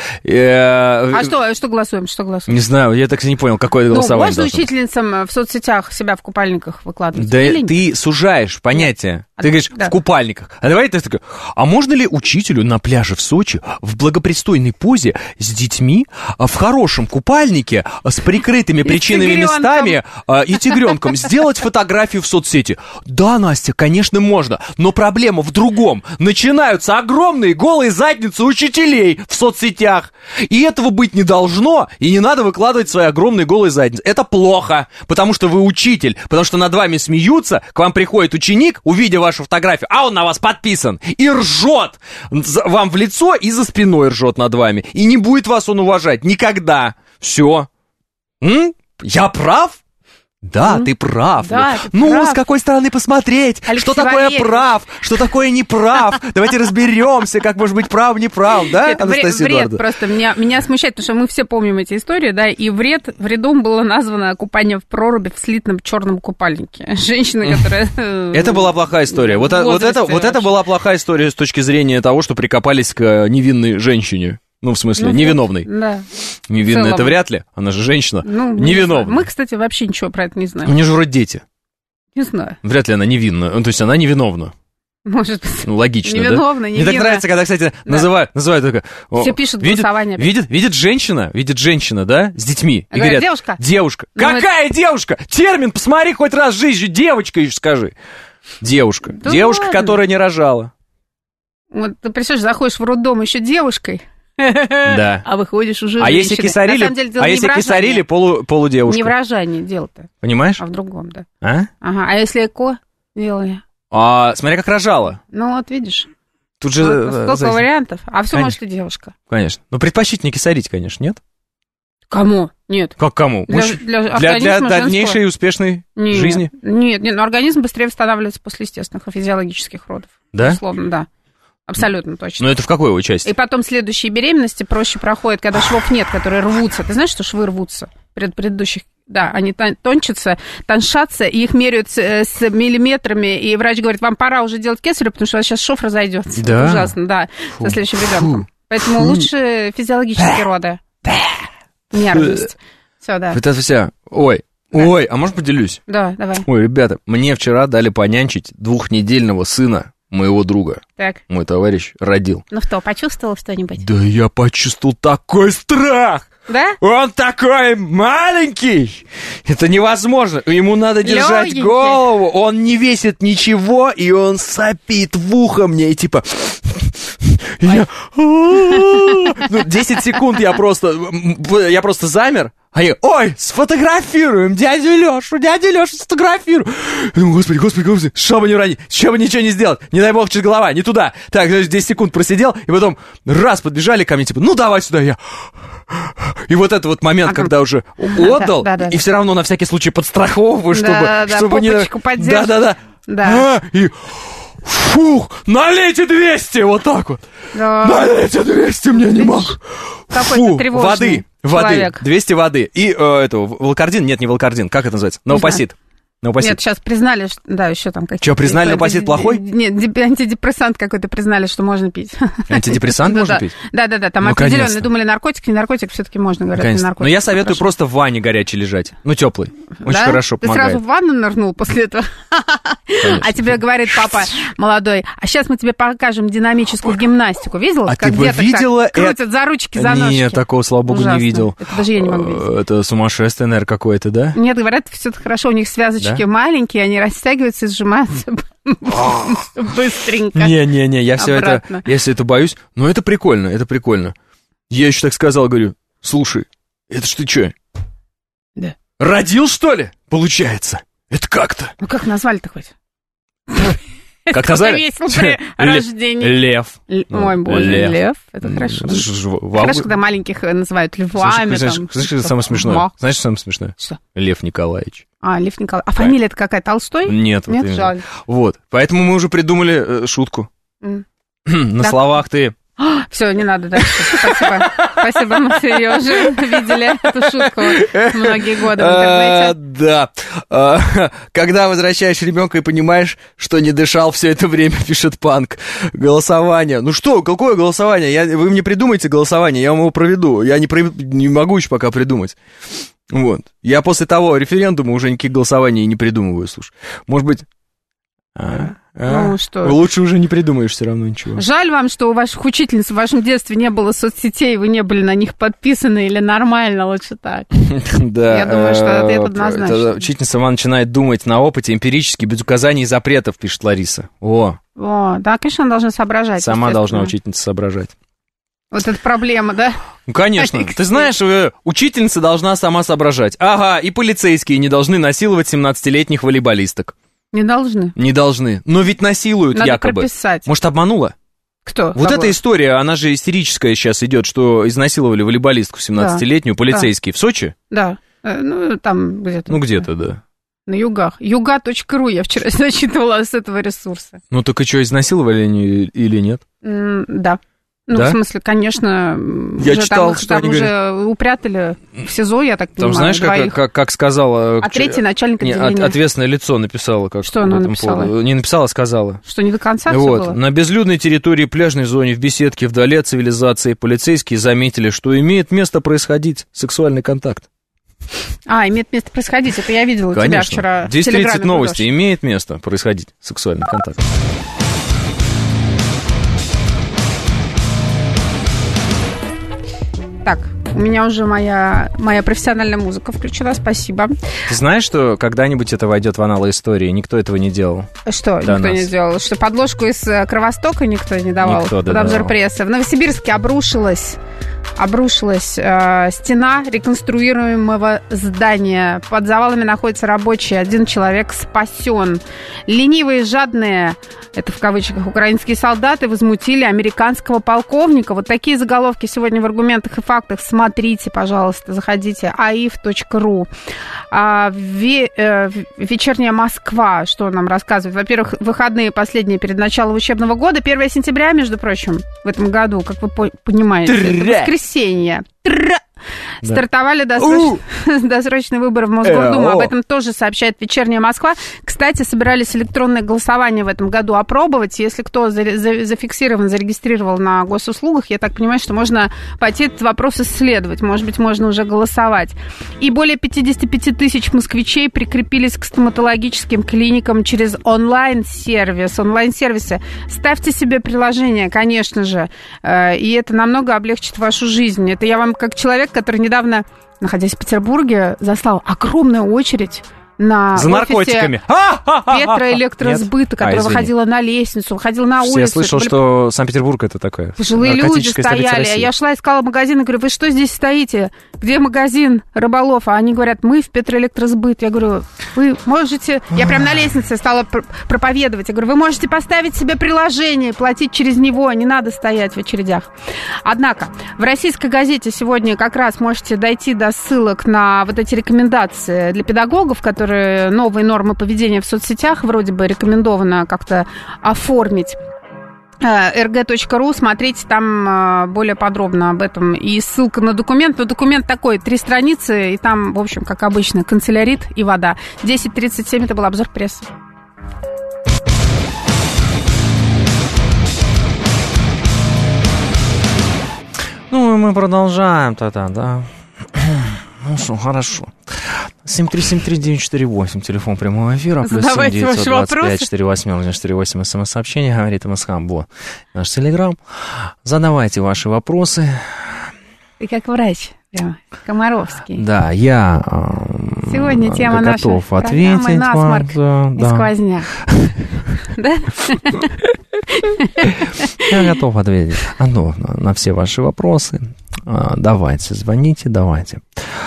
Что голосуем? Не знаю, я так и не понял, какое голосование. Можно учительницам в соцсетях себя в купальниках выкладывать? Да ты сужаешь понятие. Ты говоришь, в купальниках. А давай ты такой, а можно ли учителю на пляже в Сочи в благопристойной позе с детьми в хорошем купальнике с прикрытыми причинными местами и тигренком сделать фотографию в соцсети? Да, Настя, конечно, можно, но проблема в другом. Начинаются огромные голые задницы учителей в соцсетях. И этого быть не должно, и не надо выкладывать свои огромные голые задницы. Это плохо, потому что вы учитель, потому что над вами смеются, к вам приходит ученик, увидев вашу фотографию, а он на вас подписан и ржет вам в лицо и за спиной ржет над вами. И не будет вас он уважать никогда. Все. Я прав? Да, ты прав. Да, прав. С какой стороны посмотреть? Алексей что такое Валерьевич. Прав? Что такое неправ? Давайте разберемся, как может быть прав, неправ, да, Анастасия Эдуардовна? Вред просто. Меня смущает, потому что мы все помним эти истории, да, и вредом было названо купание в проруби в слитном черном купальнике. Женщина, которая... Это была плохая история. Вот это была плохая история с точки зрения того, что прикопались к невинной женщине. Ну, в смысле, невиновной. Да. Невинная это вряд ли, она же женщина. Невиновная. Мы, кстати, вообще ничего про это не знаем. У нее же вроде дети. Не знаю. Вряд ли она невинна. То есть она невиновна. Может быть. Логично, невиновна, да? Мне так нравится, когда, кстати, называют только... Все пишут голосование. Видит женщина, да, с детьми. И говорят, девушка. Какая девушка? Термин, посмотри хоть раз в жизни, девочка еще скажи. Девушка. Девушка, которая не рожала. Вот ты представляешь, заходишь в роддом еще девушкой. Да. А выходишь уже женщиной. Если кисарили, полудевушка. Не в рожании дело-то. Понимаешь? А в другом, да. Ага. А если ЭКО делали? Смотря как рожала. Ну вот, видишь. Тут же... Сколько вариантов. А все может и девушка. Конечно. Ну, предпочтительнее кисарить, конечно, нет? Кому? Нет. Как кому? Для дальнейшей и успешной жизни? Нет, но организм быстрее восстанавливается после естественных и физиологических родов. Да? Безусловно, да. Абсолютно точно. Но это в какой его части? И потом следующие беременности проще проходят, когда швов нет, которые рвутся. Ты знаешь, что швы рвутся? Предыдущих, да, они тончатся, тоншатся, и их меряют с миллиметрами, и врач говорит, вам пора уже делать кесарево, потому что у вас сейчас шов разойдется. Да? Ужасно, да, со следующим ребенком. Поэтому лучше физиологические роды. Нервность. Все, да. Это вся. Ой, а может поделюсь? Да, давай. Ой, ребята, мне вчера дали понянчить 2-недельного сына моего друга. Так. Мой товарищ родил. Ну что, почувствовал что-нибудь? Да я почувствовал такой страх! Да? Он такой маленький! Это невозможно. Ему надо держать голову. Он не весит ничего, и он сопит в ухо мне, и типа... 10 секунд я просто замер. А я, сфотографируем дядю Лешу сфотографируем. Я думаю, господи, что бы не уронить, что бы ничего не сделать, не дай бог, чуть голова, не туда. Так, 10 секунд просидел, и потом раз подбежали ко мне, типа, ну давай сюда, я. И вот это вот момент, когда уже отдал, и все равно на всякий случай подстраховываю, чтобы не... Да. И... Фух, налейте 200, вот так вот. Да. Налейте 200, мне не могу. Какой-то тревожный человек. 200 воды. И волкардин, нет, не волкардин, как это называется? Новопосит. Нет, сейчас признали, да, еще там какие-то... Что, признали новопосит плохой? Нет, антидепрессант какой-то признали, что можно пить. Антидепрессант можно пить? Да, там определенно. Думали, наркотик, не наркотик, все-таки можно, говорят, не наркотик. Но я советую просто в ванне горячей лежать. Ну, теплый. Очень хорошо помогает. Ты сразу в ванну нырнул после этого? А тебе говорит папа молодой, а сейчас мы тебе покажем динамическую гимнастику. Видел? А ты бы видела? Крутят за ручки, за ножки. Нет, такого, слава богу, не видел. Это даже я не могу видеть. Это сумасшествие, наверное, какое-то, да? Нет, говорят, все хорошо, у них связочки маленькие, они растягиваются и сжимаются быстренько. Не, я все это боюсь. Но это прикольно, Я еще так сказал, говорю, слушай, это ж ты что? Да. Родил, что ли? Получается. Это как-то. Ну, как назвали-то хоть? Как назвали? Весело при рождении. Лев. Ой, боже, лев. Это хорошо. Хорошо, когда маленьких называют львами. Знаешь, что самое смешное? Знаешь, что самое смешное? Что? Лев Николаевич. Лев Николаевич. А фамилия-то какая? Толстой? Нет. Нет, жаль. Вот. Поэтому мы уже придумали шутку. На словах ты... Все, не надо дальше. Спасибо. Спасибо, мы все ее уже видели, эту шутку, многие годы в интернете. Да. Когда возвращаешь ребенка и понимаешь, что не дышал все это время, пишет Панк. Голосование. Ну что, какое голосование? Вы мне придумайте голосование, я вам его проведу. Я не могу еще пока придумать. Вот. Я после того референдума уже никаких голосований не придумываю, слушай. Может быть... Ну, что? Лучше уже не придумаешь все равно ничего. Жаль вам, что у ваших учительниц в вашем детстве не было соцсетей, вы не были на них подписаны, или нормально, лучше так. Да. Я думаю, что ответ однозначно. Учительница сама начинает думать на опыте, эмпирически, без указаний и запретов, пишет Лариса. Да, конечно, она должна соображать. Сама должна учительница соображать. Вот это проблема, да? Ну, конечно. Ты знаешь, учительница должна сама соображать. Ага, и полицейские не должны насиловать 17-летних волейболисток. Не должны. Не должны. Но ведь насилуют надо якобы. Прописать. Может, обманула? Кто? Вот эта история, она же истерическая сейчас идет, что изнасиловали волейболистку 17-летнюю, полицейские в Сочи? Да. Ну, там где-то. Ну, где-то, да. На югах. Юга.ру я вчера зачитывала с этого ресурса. Ну, так и что, изнасиловали или нет? Да. Ну, да? В смысле, конечно, я читал, что там уже упрятали в СИЗО, я так понимаю, там, знаешь, как сказала... А третий начальник отделения. Ответственное лицо написала. Что она написала? Не написала, а сказала. Что не до конца все было? На безлюдной территории, пляжной зоне, в беседке, вдали от цивилизации, полицейские заметили, что имеет место происходить сексуальный контакт. Имеет место происходить, это я видела у тебя вчера. 10:30 новости, имеет место происходить сексуальный контакт. Так, у меня уже моя профессиональная музыка включена, спасибо. Ты знаешь, что когда-нибудь это войдет в аналы истории? Никто этого не делал. Что никто не делал? Что подложку из Кровостока никто не давал? Под обзор прессы. В Новосибирске обрушилась стена реконструируемого здания. Под завалами находятся рабочие. 1 человек спасен. Ленивые, жадные, это в кавычках, украинские солдаты возмутили американского полковника. Вот такие заголовки сегодня в «Аргументах и фактах». Смотрите, пожалуйста, заходите. aif.ru. Вечерняя Москва. Что нам рассказывает? Во-первых, выходные последние перед началом учебного года. 1 сентября, между прочим, в этом году, как вы понимаете, это воскресенье. Да. Стартовали досрочные выборы в Мосгордуму. Об этом тоже сообщает «Вечерняя Москва». Кстати, собирались электронное голосование в этом году опробовать. Если кто зафиксирован, зарегистрировал на госуслугах, я так понимаю, что можно пойти этот вопрос исследовать. Может быть, можно уже голосовать. И более 55 тысяч москвичей прикрепились к стоматологическим клиникам через онлайн-сервисы. Ставьте себе приложение, конечно же, и это намного облегчит вашу жизнь. Это я вам как человек, который недавно, находясь в Петербурге, застал огромную очередь за наркотиками. Петроэлектросбыта, которая выходила на лестницу, выходила на улицу. Я слышал, что Санкт-Петербург это такое. Пожилые люди стояли. Я шла, искала магазин и говорю, вы что здесь стоите? Где магазин рыболов? А они говорят, мы в Петроэлектросбыт. Я говорю, вы можете... Я прям на лестнице стала проповедовать. Я говорю, вы можете поставить себе приложение, платить через него, не надо стоять в очередях. Однако, в российской газете сегодня как раз можете дойти до ссылок на вот эти рекомендации для педагогов, которые новые нормы поведения в соцсетях вроде бы рекомендовано как-то оформить. rg.ru, смотрите там более подробно об этом. И ссылка на документ. Но документ такой, 3 страницы, и там, в общем, как обычно, канцелярит и вода. 10:37, это был обзор прессы. Ну, мы продолжаем тогда, да. Ну что, хорошо. 7373948, телефон прямого эфира, плюс 7-925-48-48, смс-сообщение, говорит МСХ-бот. Наш телеграм. Задавайте ваши вопросы. Ты как врач, прямо, Комаровский. Да, я сегодня тема готов ответить насморк и сквозняк. Да? Я готов ответить на все ваши вопросы. Давайте, звоните, давайте.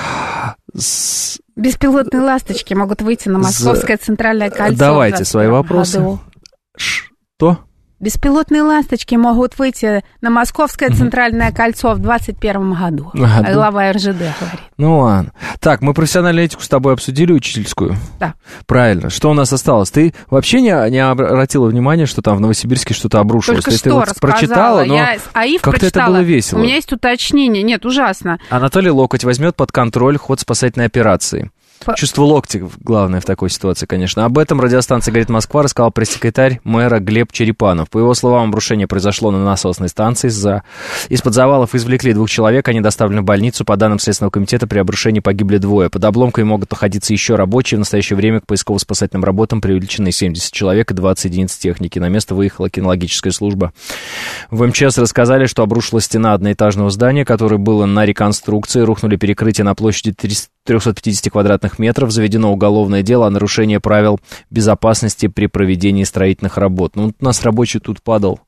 Беспилотные ласточки могут выйти на Московское центральное кольцо. Давайте свои вопросы. Что? Беспилотные ласточки могут выйти на Московское центральное кольцо в 2021 году. Глава РЖД говорит. Ну ладно. Так, мы профессиональную этику с тобой обсудили, учительскую? Да. Правильно. Что у нас осталось? Ты вообще не обратила внимания, что там в Новосибирске что-то обрушилось? Только что ты прочитала, но я АИФ как-то это было весело. У меня есть уточнение. Нет, ужасно. Анатолий Локоть возьмет под контроль ход спасательной операции. Чувство локтя главное в такой ситуации, конечно. Об этом радиостанция «Говорит Москва» рассказал пресс-секретарь мэра Глеб Черепанов. По его словам, обрушение произошло на насосной станции. Из-под завалов извлекли 2 человек, они доставлены в больницу. По данным Следственного комитета, при обрушении погибли 2. Под обломками могут находиться еще рабочие. В настоящее время к поисково-спасательным работам привлечены 70 человек и 20 единиц техники. На место выехала кинологическая служба. В МЧС рассказали, что обрушилась стена одноэтажного здания, которое было на реконструкции. Рухнули перекрытия на площади 350 квадратных метров. Заведено уголовное дело о нарушении правил безопасности при проведении строительных работ. Ну, у нас рабочий тут падал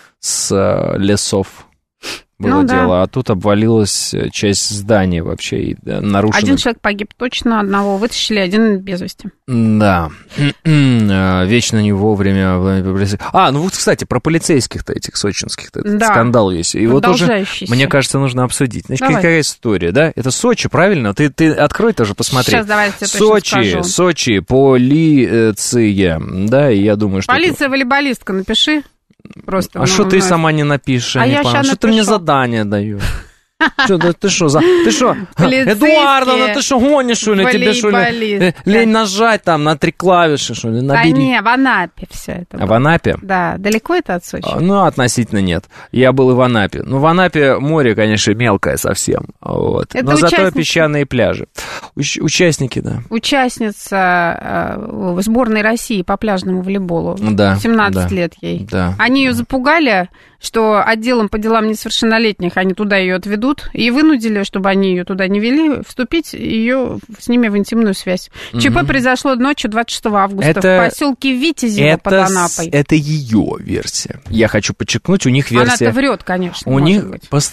с лесов. Было дело, а тут обвалилась часть здания вообще и нарушена. 1 человек погиб точно, 1 вытащили, 1 без вести. Да, вечно не вовремя. Ну вот, кстати, про полицейских-то этих сочинских-то скандал есть. И вот уже, мне кажется, нужно обсудить. Значит, какая история, да? Это Сочи, правильно? Ты открой тоже, посмотри. Сейчас давайте скажу. Сочи, полиция, да, и я думаю, что... Полиция, волейболистка, напиши. Просто, что ты сама не напишешь? Что ты мне задание даешь? Ты что? Эдуардовна, ты что, гонишь, что ли? Тебе что ли лень нажать там на 3 клавиши, что ли? Набери. Да не, в Анапе все это было. А в Анапе? Да, далеко это от Сочи? Ну, относительно нет. Я был и в Анапе. Ну, в Анапе море, конечно, мелкое совсем. Вот. Но зато песчаные пляжи. Участники, да. Участница сборной России по пляжному волейболу. Да. 17 лет ей. Да. Они ее запугали, что отделом по делам несовершеннолетних они туда ее отведут, и вынудили, чтобы они ее туда не вели, вступить ее с ними в интимную связь. ЧП произошло ночью 26 августа в поселке Витязево под Анапой. Это ее версия. Я хочу подчеркнуть, у них версия... Она-то врет, конечно, у них...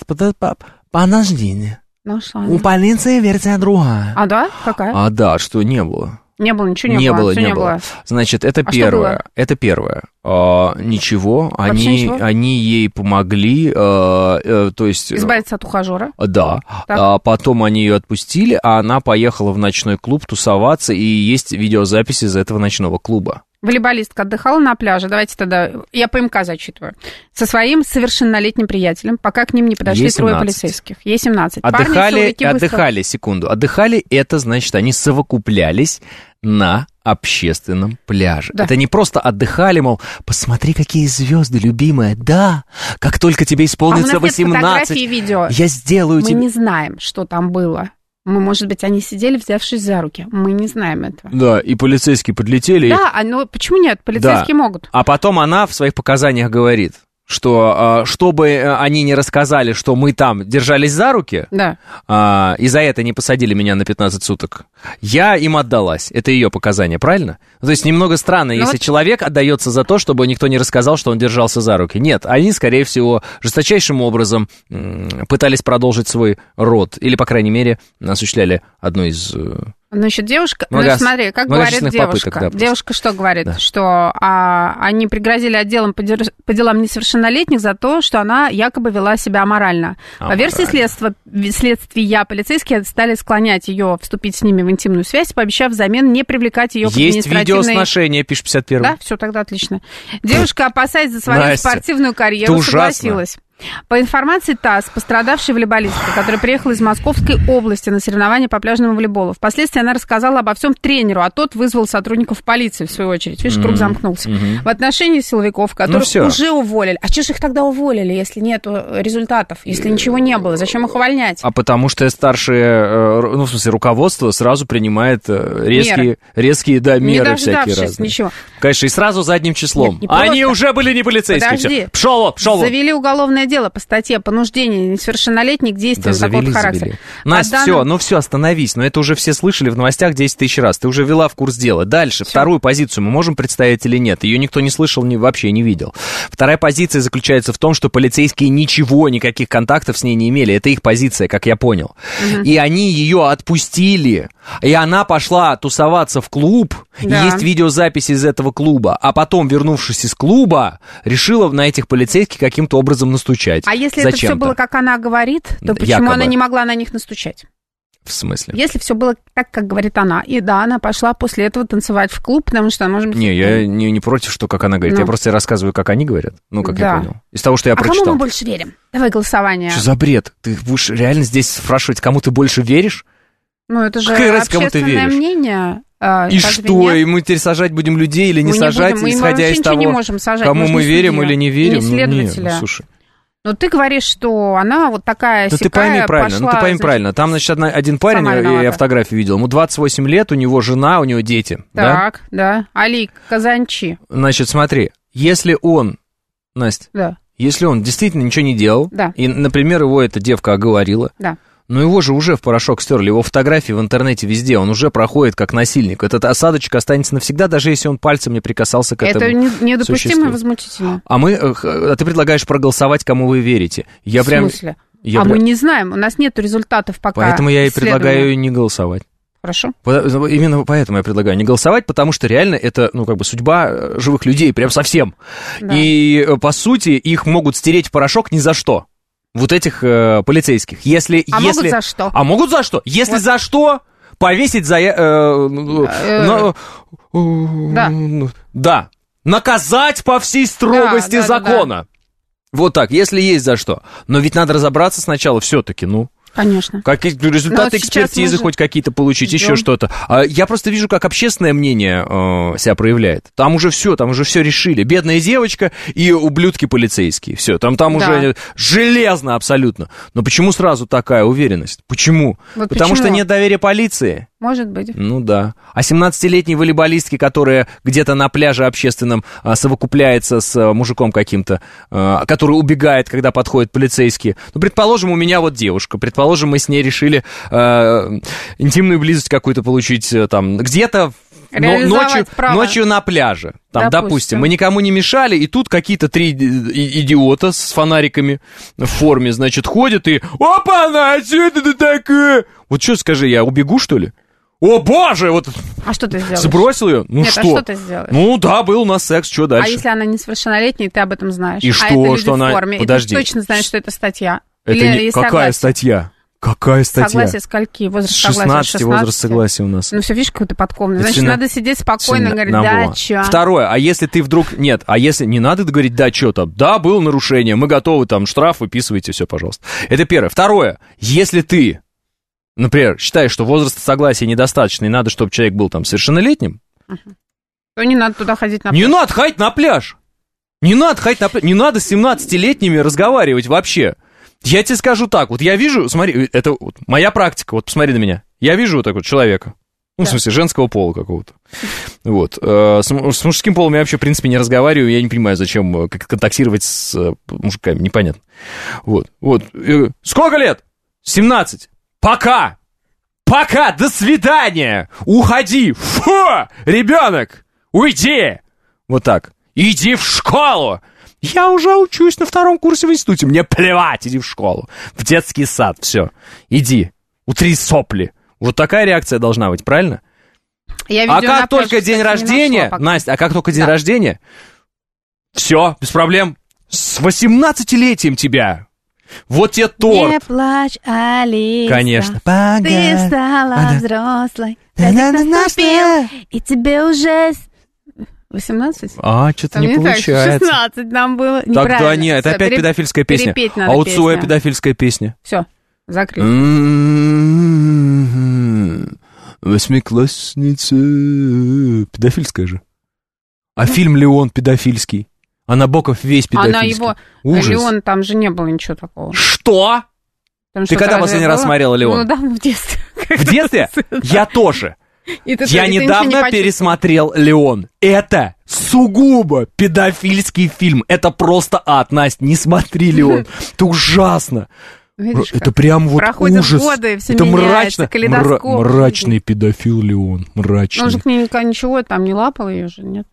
Подожди. У полиции версия другая. А да? Какая? А да, что не было. Не было, ничего не было. Значит, это первое. Это первое. Ничего, они ей помогли, то есть... Избавиться от ухажера. Да. Потом они ее отпустили, а она поехала в ночной клуб тусоваться, и есть видеозаписи из этого ночного клуба. Волейболистка отдыхала на пляже, давайте тогда, я по МК зачитываю, со своим совершеннолетним приятелем, пока к ним не подошли Е17. 3 полицейских. Е17. Отдыхали, секунду. Отдыхали, это значит, они совокуплялись на общественном пляже. Да. Это не просто отдыхали, мол, посмотри, какие звезды, любимая. Да, как только тебе исполнится 18, я сделаю тебе... Мы не знаем, что там было. Может быть, они сидели, взявшись за руки. Мы не знаем этого. Да, и полицейские подлетели. Да, но почему нет? Полицейские могут. А потом она в своих показаниях говорит, что чтобы они не рассказали, что мы там держались за руки, и за это не посадили меня на 15 суток, я им отдалась. Это ее показания, правильно? То есть немного странно, если человек отдается за то, чтобы никто не рассказал, что он держался за руки. Нет, они, скорее всего, жесточайшим образом пытались продолжить свой род, или, по крайней мере, осуществляли одно из... Значит, девушка, смотри, как говорит девушка. Девушка что говорит? Да. Что они пригрозили отделом по делам несовершеннолетних за то, что она якобы вела себя аморально. По версии следствия, полицейские стали склонять ее вступить с ними в интимную связь, пообещав взамен не привлекать ее к административной... Есть видеосношение, пишет 51-й. Да, все, тогда отлично. Девушка, опасаясь за свою спортивную карьеру, согласилась. По информации ТАСС, пострадавшая волейболистка, которая приехала из Московской области на соревнования по пляжному волейболу, впоследствии она рассказала обо всем тренеру, а тот вызвал сотрудников полиции, в свою очередь. Видишь, круг замкнулся. В отношении силовиков, которых уже уволили. А что же их тогда уволили, если нет результатов, если ничего не было? Зачем их увольнять? А потому что старшее, ну, в смысле, руководство сразу принимает резкие меры всякие разные. Ничего. Конечно, и сразу задним числом. Нет, они уже были не полицейскими. Подожди. Пшел. Завели уголовное дело по статье «Понуждение несовершеннолетних к действиям такого характера». Настя, все, остановись. Но это уже все слышали в новостях 10 тысяч раз. Ты уже ввела в курс дела. Дальше, вторую позицию мы можем представить или нет? Ее никто не слышал, вообще не видел. Вторая позиция заключается в том, что полицейские никаких контактов с ней не имели. Это их позиция, как я понял. И они ее отпустили. И она пошла тусоваться в клуб. Да. Есть видеозапись из этого клуба. А потом, вернувшись из клуба, решила на этих полицейских каким-то образом настучать. А если это все было, как она говорит, то почему она не могла на них настучать? В смысле? Если все было так, как говорит она. И да, она пошла после этого танцевать в клуб, потому что, может быть... Не, я не против, что как она говорит. Я просто рассказываю, как они говорят. Как я понял. Из того, что я прочитал. Кому мы больше верим? Давай голосование. Что за бред? Ты будешь реально здесь спрашивать, кому ты больше веришь? Это же общественное мнение. И что? И мы теперь сажать будем людей или не сажать, исходя из того, кому мы верим или не верим? Следователя. Слушай. Но ты говоришь, что она вот такая сякая, ты пойми правильно. Там, значит, один парень, я фотографию видел, ему 28 лет, у него жена, у него дети. Так, да. Али Казанчи. Значит, смотри, если он, Настя, если он действительно ничего не делал, и, например, его эта девка оговорила, но его же уже в порошок стерли, его фотографии в интернете везде, он уже проходит как насильник. Этот осадочек останется навсегда, даже если он пальцем не прикасался к этому недопустимо существу. И возмутительно. А ты предлагаешь проголосовать, кому вы верите. В смысле? Мы не знаем, у нас нет результатов пока. Поэтому я и предлагаю не голосовать. Хорошо. Именно поэтому я предлагаю не голосовать, потому что реально это, судьба живых людей, прям совсем. Да. И, по сути, их могут стереть в порошок ни за что. Вот этих полицейских. Могут за что? А могут за что? Если за что, повесить за... Да. Наказать по всей строгости закона. Вот так, если есть за что. Но ведь надо разобраться сначала все-таки, Конечно. Какие результаты экспертизы хоть какие-то получить, еще что-то. Я просто вижу, как общественное мнение себя проявляет. Там уже все решили. Бедная девочка и ублюдки полицейские. Все, там уже железно абсолютно. Но почему сразу такая уверенность? Почему? Потому что нет доверия полиции. Может быть. Да. А 17-летней волейболистки, которая где-то на пляже общественном совокупляется с мужиком каким-то, который убегает, когда подходят полицейские. Предположим, у меня вот девушка. Предположим, мы с ней решили интимную близость какую-то получить там где-то ночью на пляже. Там, допустим, мы никому не мешали, и тут какие-то 3 идиота с фонариками в форме, значит, ходят и... Опа-на, что это такое? Вот что скажи, я убегу, что ли? О, боже! А что ты сделаешь? Сбросил ее? Нет, что? А что ты сделаешь? Да, был у нас секс, что дальше? А если она несовершеннолетняя, ты об этом знаешь? И что? Это люди что она... в форме. Подожди. И ты точно знаешь, что это статья. Это какая статья? Какая статья? Согласие скольки? Возраст 16 возраст согласия у нас. Все, видишь, какой-то подкованный. Значит, надо сидеть спокойно и говорить, да, чё. Второе, а если ты вдруг... Нет, а если не надо говорить, да, что там? Да, было нарушение, мы готовы, там, штраф, выписывайте, все, пожалуйста. Это первое. Второе, если ты, например, считаешь, что возраста согласия недостаточно, и надо, чтобы человек был там совершеннолетним, то не надо туда ходить на пляж. Не надо ходить на пляж. Не надо с 17-летними разговаривать вообще. Я тебе скажу так, я вижу, смотри, это моя практика, посмотри на меня. Я вижу вот так вот человека, в смысле, женского пола какого-то. С мужским полом я вообще, в принципе, не разговариваю, я не понимаю, зачем контактировать с мужиками, непонятно. Сколько лет? 17. Пока, до свидания, уходи, ребенок, уйди. Вот так, иди в школу. Я уже учусь на 2 курсе в институте. Мне плевать, иди в школу. В детский сад, все. Иди, утри сопли. Вот такая реакция должна быть, правильно? А как только день рождения, Настя, день рождения, все, без проблем. С 18-летием тебя. Вот тебе торт. Не плачь, Алиса. Конечно. Ты стала взрослой. Наступил, и тебе уже... 18? Что-то не получается. 16 нам было. Тогда нет, это опять педофильская песня. А у Цоя педофильская песня. Все, закрыли. Восьмиклассница. Педофильская же. А фильм «Леон» педофильский. А Набоков весь педофильский. Ужас. Леон, там же не было ничего такого. Что? Ты когда последний раз смотрела «Леон»? Давно, в детстве. В детстве? Я тоже. Я недавно пересмотрел «Леон». Это сугубо педофильский фильм. Это просто ад, Настя, не смотри «Леон». Это ужасно. Видишь, это прям вот проходят ужас. Годы, все это меняется, мрачный педофил Леон, мрачный. Он же к ней ничего там не лапал ее же, нет?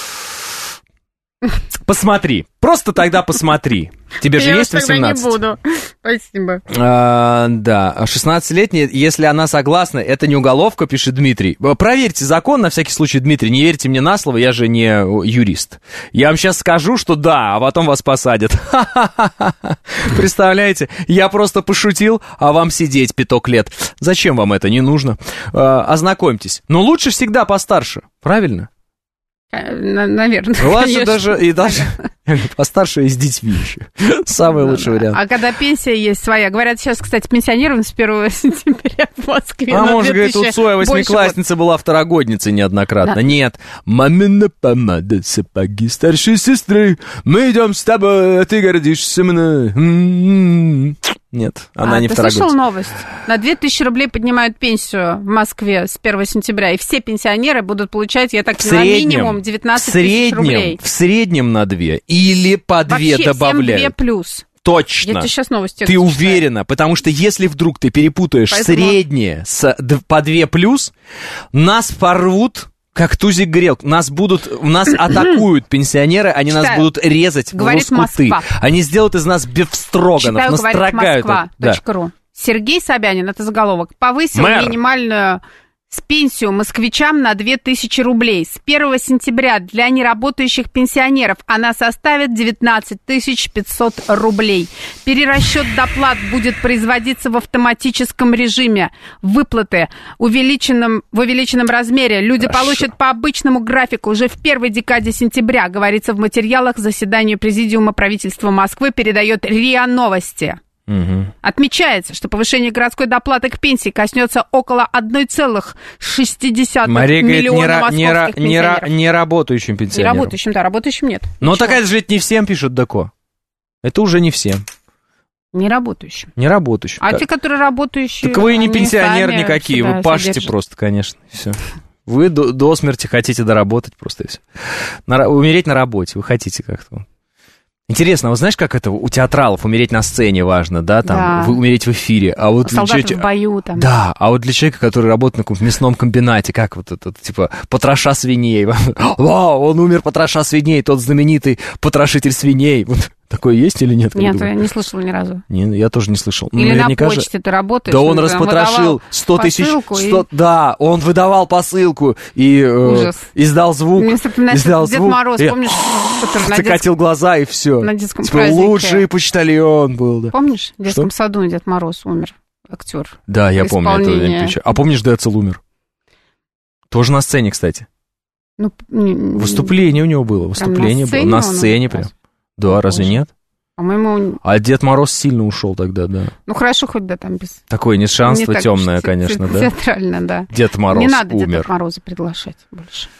Посмотри, просто тогда посмотри. Тебе же есть 18? Я не буду, спасибо. Да, 16-летняя, если она согласна, это не уголовка, пишет Дмитрий. Проверьте закон, на всякий случай, Дмитрий, не верьте мне на слово, я же не юрист. Я вам сейчас скажу, что да, а потом вас посадят. Представляете, я просто пошутил, а вам сидеть 5 лет. Зачем вам это, не нужно? Ознакомьтесь. Но лучше всегда постарше, правильно? Наверное. Ладно, даже постарше и с детьми еще. Самый лучший вариант. А когда пенсия есть своя. Говорят, сейчас, кстати, пенсионерам с 1 сентября в Москве. А может, говорит, тут Цоя восьмиклассница была второгодницей неоднократно. Да. Нет. Мамина помада, сапоги старшей сестры. Мы идем с тобой, а ты гордишься мной. Нет, она не второгодница. Ты слышал новость? На 2000 рублей поднимают пенсию в Москве с 1 сентября, и все пенсионеры будут получать, я так понимаю, минимум 19 тысяч рублей. В среднем на 2 или по 2 вообще, добавляют. Всем 2 плюс. Точно. Я тебе сейчас новости ты уверена, потому что если вдруг ты перепутаешь среднее по 2 плюс, нас порвут... Как тузик грелку. Нас атакуют пенсионеры, они нас будут резать в лоскуты. Они сделают из нас бефстроганов, настрогают. Москва.ру. Сергей Собянин, это заголовок, повысил минимальную пенсию москвичам на 2000 рублей. С 1 сентября для неработающих пенсионеров она составит 19 500 рублей. Перерасчет доплат будет производиться в автоматическом режиме. Выплаты в увеличенном размере. Люди получат по обычному графику уже в первой декаде сентября, говорится в материалах заседания Президиума правительства Москвы, передает РИА Новости. Угу. Отмечается, что повышение городской доплаты к пенсии коснется около 1,6 миллиона московских пенсионеров. Не работающим пенсионерам. Не работающим, да, работающим нет. Но такая же ведь не всем пишут ДКО. Это уже не всем. Не работающим. Не работающим. А те, которые работающие... Так вы не пенсионеры никакие, вы пашете просто, конечно, все. Вы до смерти хотите доработать просто и все. Умереть на работе, вы хотите как-то... Интересно, а вот знаешь, как это у театралов умереть на сцене важно, да, там, умереть в эфире, а вот солдаты в бою там. Да, а вот для человека, который работает на каком-то мясном комбинате, как вот это, типа, потроша свиней, вау, он умер потроша свиней, тот знаменитый потрошитель свиней, вот. Такое есть или нет? Нет, я не слышал ни разу. Не, я тоже не слышал. Или наверняка на почте ты работаешь. Да он распотрошил 100 тысяч... Да, он выдавал посылку и издал звук. Издал звук. Дед Мороз, помнишь? Закатил глаза и все. На детском празднике. Лучший почтальон был. Да. Помнишь? В детском саду Дед Мороз умер, актер. Да, я помню. А помнишь, Децл умер? Тоже на сцене, кстати. Выступление у него было. Выступление было. На сцене прям. Да, разве нет? По-моему... А Дед Мороз сильно ушел тогда, да. Ну, хорошо, хоть да, там без... Такое несшанство темное, конечно, да. Театрально, да. Дед Мороз умер. Не надо Деда Мороза приглашать больше.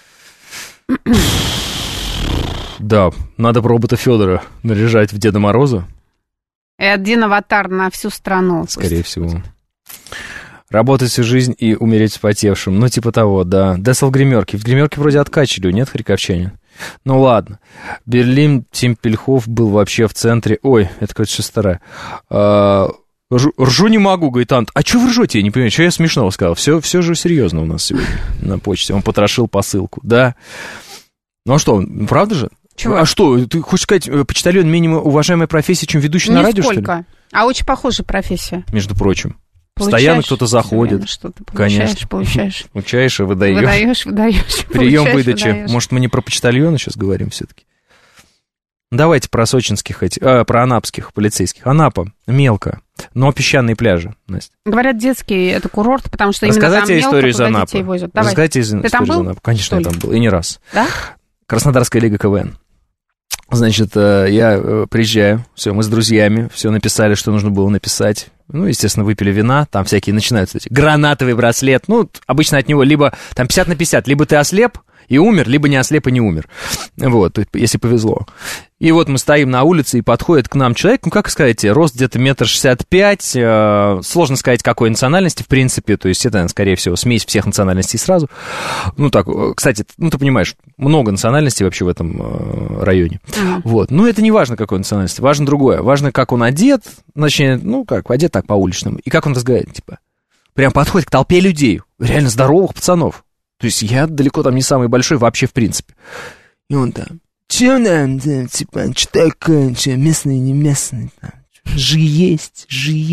Да, надо робота Федора наряжать в Деда Мороза. И один аватар на всю страну. Скорее всего. Работать всю жизнь и умереть вспотевшим. Ну, типа того, да. Десл в гримерке. В гримерке вроде откачали, нет, харьковчанин? Ну, ладно. Берлин Темпельхоф был вообще в центре... Ой, это какая-то сейчас вторая. Ржу не могу, говорит Ант. А что вы ржете? Я не понимаю, что я смешного сказал. Все же серьезно у нас сегодня на почте. Он потрошил посылку, да. Ну, а что, правда же? Чего? А что, ты хочешь сказать, почтальон менее уважаемая профессия, чем ведущий на радио, что ли? Нисколько. А очень похожая профессия. Между прочим. Постоянно кто-то заходит. Что-то получаешь. Получаешь и выдаешь. Выдаешь. Прием выдачи. Может, мы не про почтальона сейчас говорим все-таки? Давайте про сочинских, про анапских полицейских. Анапа, мелко, но песчаные пляжи, Настя. Говорят, детский это курорт, потому что именно там мелко, историю из Анапы. Детей возят. Рассказайте историю из Анапы. Конечно, я там был, и не раз. Да? Краснодарская лига КВН. Значит, я приезжаю, все, мы с друзьями, все написали, что нужно было написать. Ну, естественно, выпили вина, там всякие начинаются эти гранатовый браслет. Ну, обычно от него либо там 50 на 50, либо ты ослеп, и умер, либо не ослеп и не умер. Вот, если повезло. И вот мы стоим на улице, и подходит к нам человек, ну, как сказать, рост где-то 1,65 м, сложно сказать, какой национальности, в принципе, то есть это, скорее всего, смесь всех национальностей сразу. Ну, так, кстати, ну, ты понимаешь, много национальностей вообще в этом районе. Вот, но это не важно, какой национальности, важно другое, важно, как он одет, значит, ну, как, одет так по-уличному, и как он разговаривает, типа, прям подходит к толпе людей, реально здоровых пацанов. То есть я далеко там не самый большой вообще в принципе. И он там, че нам, типа, что такое, че, местный, не местный, там, же есть.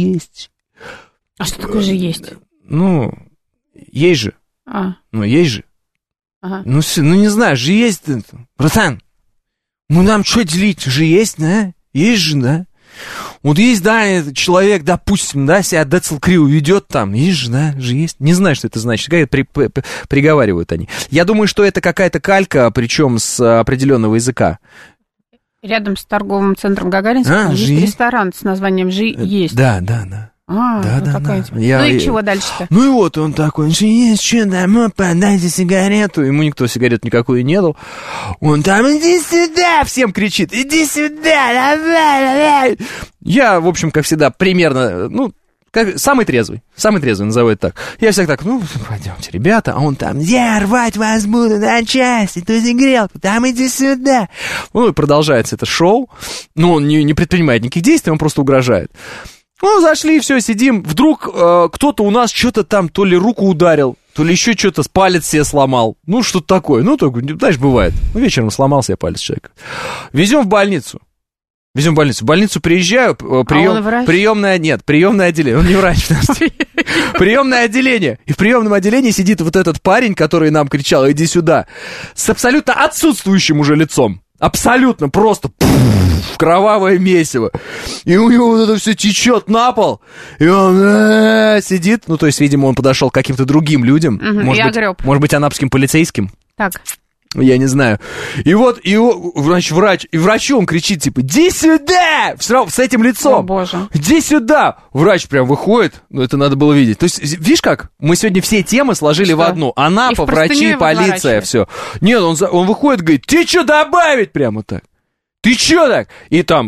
А что такое же есть? Ну, есть же. Ну, есть же. Ага. Ну, не знаю, же есть. Братан, ну нам что делить, же есть, да? Есть же, да? Вот есть, да, этот человек, допустим, да, себя Децл криво ведет там, есть же, да, же есть. Не знаю, что это значит, приговаривают они. Я думаю, что это какая-то калька, причем с определенного языка. Рядом с торговым центром Гагаринского есть ресторан с названием «Жи есть». Да. Такая. Ну и чего дальше-то? Ну и вот он такой, есть что, домой, подайте сигарету. Ему никто сигарет никакую не дал. Он там, иди сюда, всем кричит, иди сюда, давай. Я, в общем, как всегда, примерно, ну, самый трезвый назову это так. Я всегда так, ну, пойдемте, ребята, а он там, я рвать вас буду на части, ту грелку, там иди сюда. Ну и продолжается это шоу, но он не предпринимает никаких действий, он просто угрожает. Ну, зашли, все, сидим. Вдруг кто-то у нас что-то там то ли руку ударил, то ли еще что-то, палец себе сломал. Ну, что-то такое. Ну, только, знаешь, бывает. Ну, вечером сломался я палец человека. Везем в больницу. В больницу приезжаю, приемное отделение. Он не врач. Приемное отделение. И в приемном отделении сидит вот этот парень, который нам кричал, иди сюда, с абсолютно отсутствующим уже лицом. Абсолютно просто кровавое месиво. И у него вот это все течет на пол. И он сидит. Ну, то есть, видимо, он подошел к каким-то другим людям. Может быть, анапским полицейским. Так. Я не знаю. И вот, врачу он кричит, типа, иди сюда! С этим лицом. О, боже. Иди сюда! Врач прям выходит. Ну, это надо было видеть. То есть, видишь как? Мы сегодня все темы сложили в одну. Анапа, врачи, полиция, все. Нет, он выходит, говорит, ты что добавить? Прямо так. Ты чё так? И там...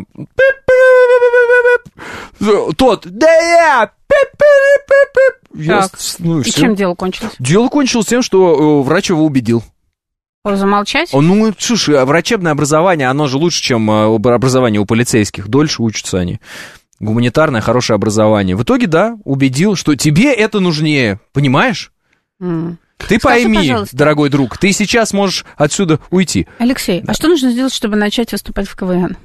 Тот, да я... Так, и чем дело кончилось? Дело кончилось тем, что врач его убедил. Замолчать? Ну, слушай, врачебное образование, оно же лучше, чем образование у полицейских. Дольше учатся они. Гуманитарное, хорошее образование. В итоге, да, убедил, что тебе это нужнее. Понимаешь? Ты пойми, дорогой друг, ты сейчас можешь отсюда уйти. Алексей, а что нужно сделать, чтобы начать выступать в КВН?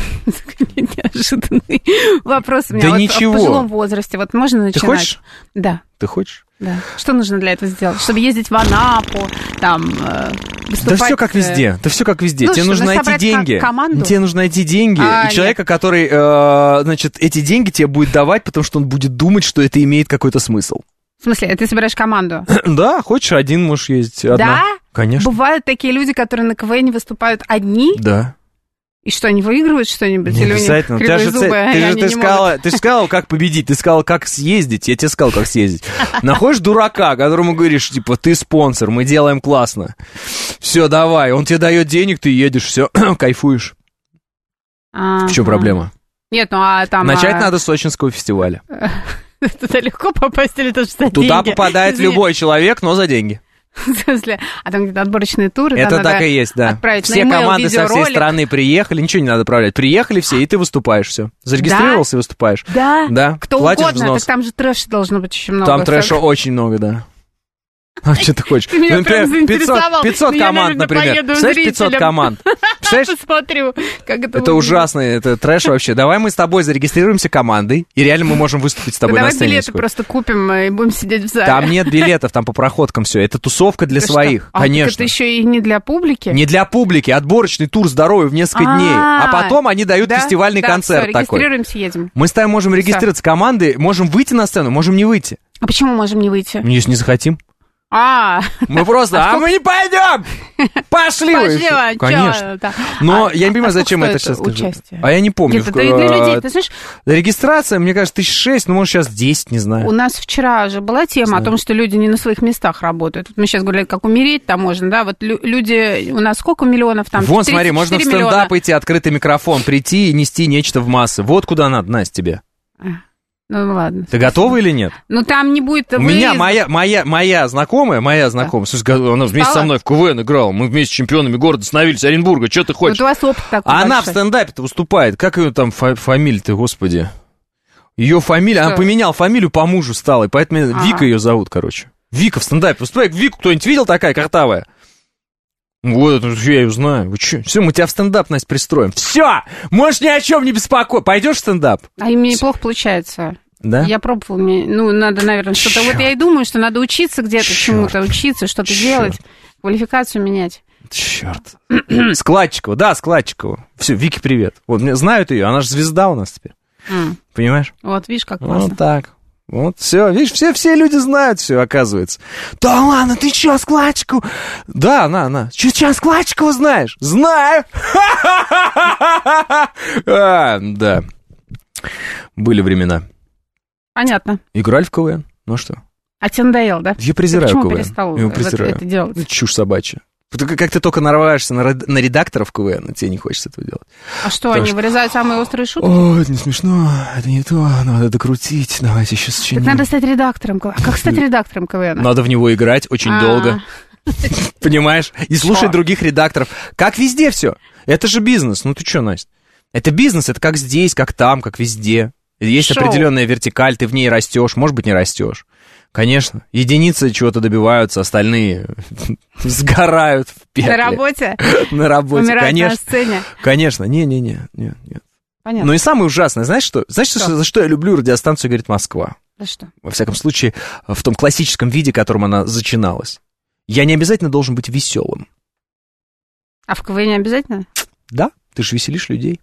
Неожиданный вопрос у меня. Да ничего. В пожилом возрасте. Вот можно начинать? Ты хочешь? Да. Ты хочешь? Да. Что нужно для этого сделать? Чтобы ездить в Анапу, там, выступать... Да все как везде. Ну, тебе нужно найти деньги. Команду? Тебе нужно найти деньги. И человека, который, значит, эти деньги тебе будет давать, потому что он будет думать, что это имеет какой-то смысл. В смысле, ты собираешь команду? Да, хочешь, один можешь ездить. Одна. Да? Конечно. Бывают такие люди, которые на КВН выступают одни? Да. И что, они выигрывают что-нибудь? Не или у них кривые зубы? Ты же сказал, как победить, ты сказал, как съездить, я тебе сказал, как съездить. Находишь дурака, которому говоришь, типа, ты спонсор, мы делаем классно. Все, давай, он тебе дает денег, ты едешь, все, кайфуешь. В чем проблема? Нет, ну а там... Начать надо с сочинского фестиваля. Туда легко попасть или тоже за деньги? Туда попадает любой человек, но за деньги. В смысле? А там где-то отборочные туры? Это так и есть, да. Все команды со всей страны приехали, ничего не надо отправлять. Приехали все, и ты выступаешь, все. Зарегистрировался и выступаешь. Да? Да. Кто угодно, так там же трэша должно быть очень много. Там трэша очень много, да. А что ты хочешь? Ты меня прям заинтересовал. 500 команд, например. Представляешь, 500 команд. Посмотрю, как это ужасно, это трэш вообще. Давай мы с тобой зарегистрируемся командой, и реально мы можем выступить с тобой на сцене. Давай билеты просто купим и будем сидеть в зале. Там нет билетов, там по проходкам все. Это тусовка для своих, конечно. Это еще и не для публики? Не для публики, отборочный тур здоровья в несколько дней. А потом они дают фестивальный концерт такой. Регистрируемся, едем. Мы с тобой можем регистрироваться командой, можем выйти на сцену, можем не выйти. А почему можем не выйти? Если не захотим. Мы просто, мы не пойдем! Пошли вы! Конечно. Но я не понимаю, зачем это сейчас скажу. А я не помню. Это для людей, ты знаешь... Регистрация, мне кажется, 1006, ну, может, сейчас 10, не знаю. У нас вчера же была тема о том, что люди не на своих местах работают. Мы сейчас говорили, как умереть там можно, да? Вот люди, у нас сколько миллионов там? Вон, смотри, можно в стендап идти, открытый микрофон, прийти и нести нечто в массы. Вот куда надо, Настя, тебе. Ну, ладно. Ты готова или нет? Ну, там не будет... У меня моя знакомая, слушай, она вместе со мной в КВН играла, мы вместе с чемпионами города становились, Оренбурга, что ты хочешь? Вот у вас опыт такой она большой. В стендапе-то выступает, как ее там фамилия-то, господи? Ее фамилия, она поменяла фамилию по мужу стала, и поэтому Вика ее зовут, короче. Вика в стендапе выступает, Вику кто-нибудь видел такая картавая? Вот, я ее знаю. Вы что? Все, мы тебя в стендап, Настя, пристроим. Все! Можешь ни о чем не беспокоиться. Пойдешь в стендап? А мне неплохо получается. Да? Я пробовала, надо, наверное, что-то... Вот я и думаю, что надо учиться где-то чему-то, учиться, что-то делать, квалификацию менять. Черт. Складчикова, да, Складчикова. Все, Вики, привет. Вот, знают ее, она же звезда у нас теперь. Понимаешь? Вот, видишь, как классно. Вот так. Вот, все, видишь, все люди знают все, оказывается. Да ладно, ты что, Складчикову? Да, она. Че, Складчикову знаешь? Знаю! Да. Были времена. Понятно. Играли в КВН, ну что? А тебе надоело, да? Я презираю КВН. Перестал это делать? Чушь собачья. Как ты только нарываешься на редакторов КВН, тебе не хочется этого делать. А что, они вырезают самые острые шутки? Ой, это не смешно, это не то, надо докрутить, давайте сейчас сочиним. Так надо стать редактором КВН. А как стать редактором КВН? Надо в него играть очень долго, понимаешь? И слушать других редакторов. Как везде все. Это же бизнес, ну ты что, Настя? Это бизнес, это как здесь, как там, как везде. Есть определенная вертикаль, ты в ней растешь, может быть, не растешь. Конечно, единицы чего-то добиваются, остальные сгорают в пекле. На работе? На работе, умирают конечно. На сцене? Конечно, нет. Понятно. Но и самое ужасное, знаешь что? За что я люблю радиостанцию «Говорит Москва»? За что? Во всяком случае, в том классическом виде, которым она зачиналась. Я не обязательно должен быть веселым. А в КВН не обязательно? Да, ты же веселишь людей.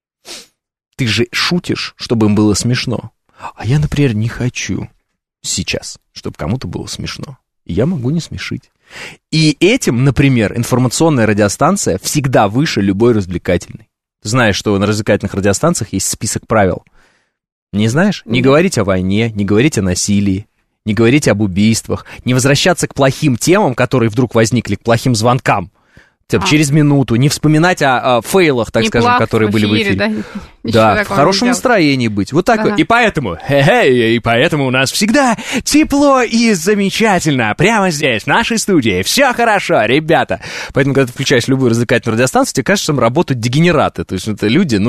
Ты же шутишь, чтобы им было смешно. А я, например, не хочу сейчас, чтобы кому-то было смешно. И я могу не смешить. И этим, например, информационная радиостанция всегда выше любой развлекательной. Ты знаешь, что на развлекательных радиостанциях есть список правил. Не знаешь? Не говорить о войне, не говорить о насилии, не говорить об убийствах, не возвращаться к плохим темам, которые вдруг возникли, к плохим звонкам. Через минуту, не вспоминать о фейлах, так скажем, которые были в эфире. Да, в хорошем настроении быть. Вот так вот. И поэтому, и поэтому у нас всегда тепло и замечательно. Прямо здесь, в нашей студии. Все хорошо, ребята. Поэтому, когда ты включаешь любую развлекательную радиостанцию, тебе кажется, что там работают дегенераты. То есть это люди,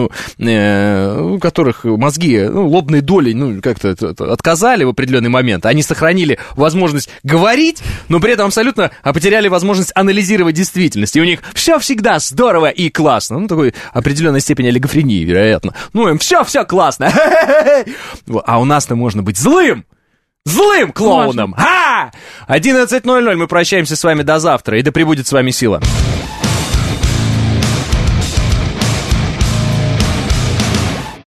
у которых мозги, лобные доли, как-то отказали в определенный момент. Они сохранили возможность говорить, но при этом абсолютно потеряли возможность анализировать действительность. И у них все всегда здорово и классно. Такой определенной степени олигофрении, вероятно. Им все классно. А у нас-то можно быть злым клоуном. 11:00 мы прощаемся с вами до завтра. И да пребудет с вами сила.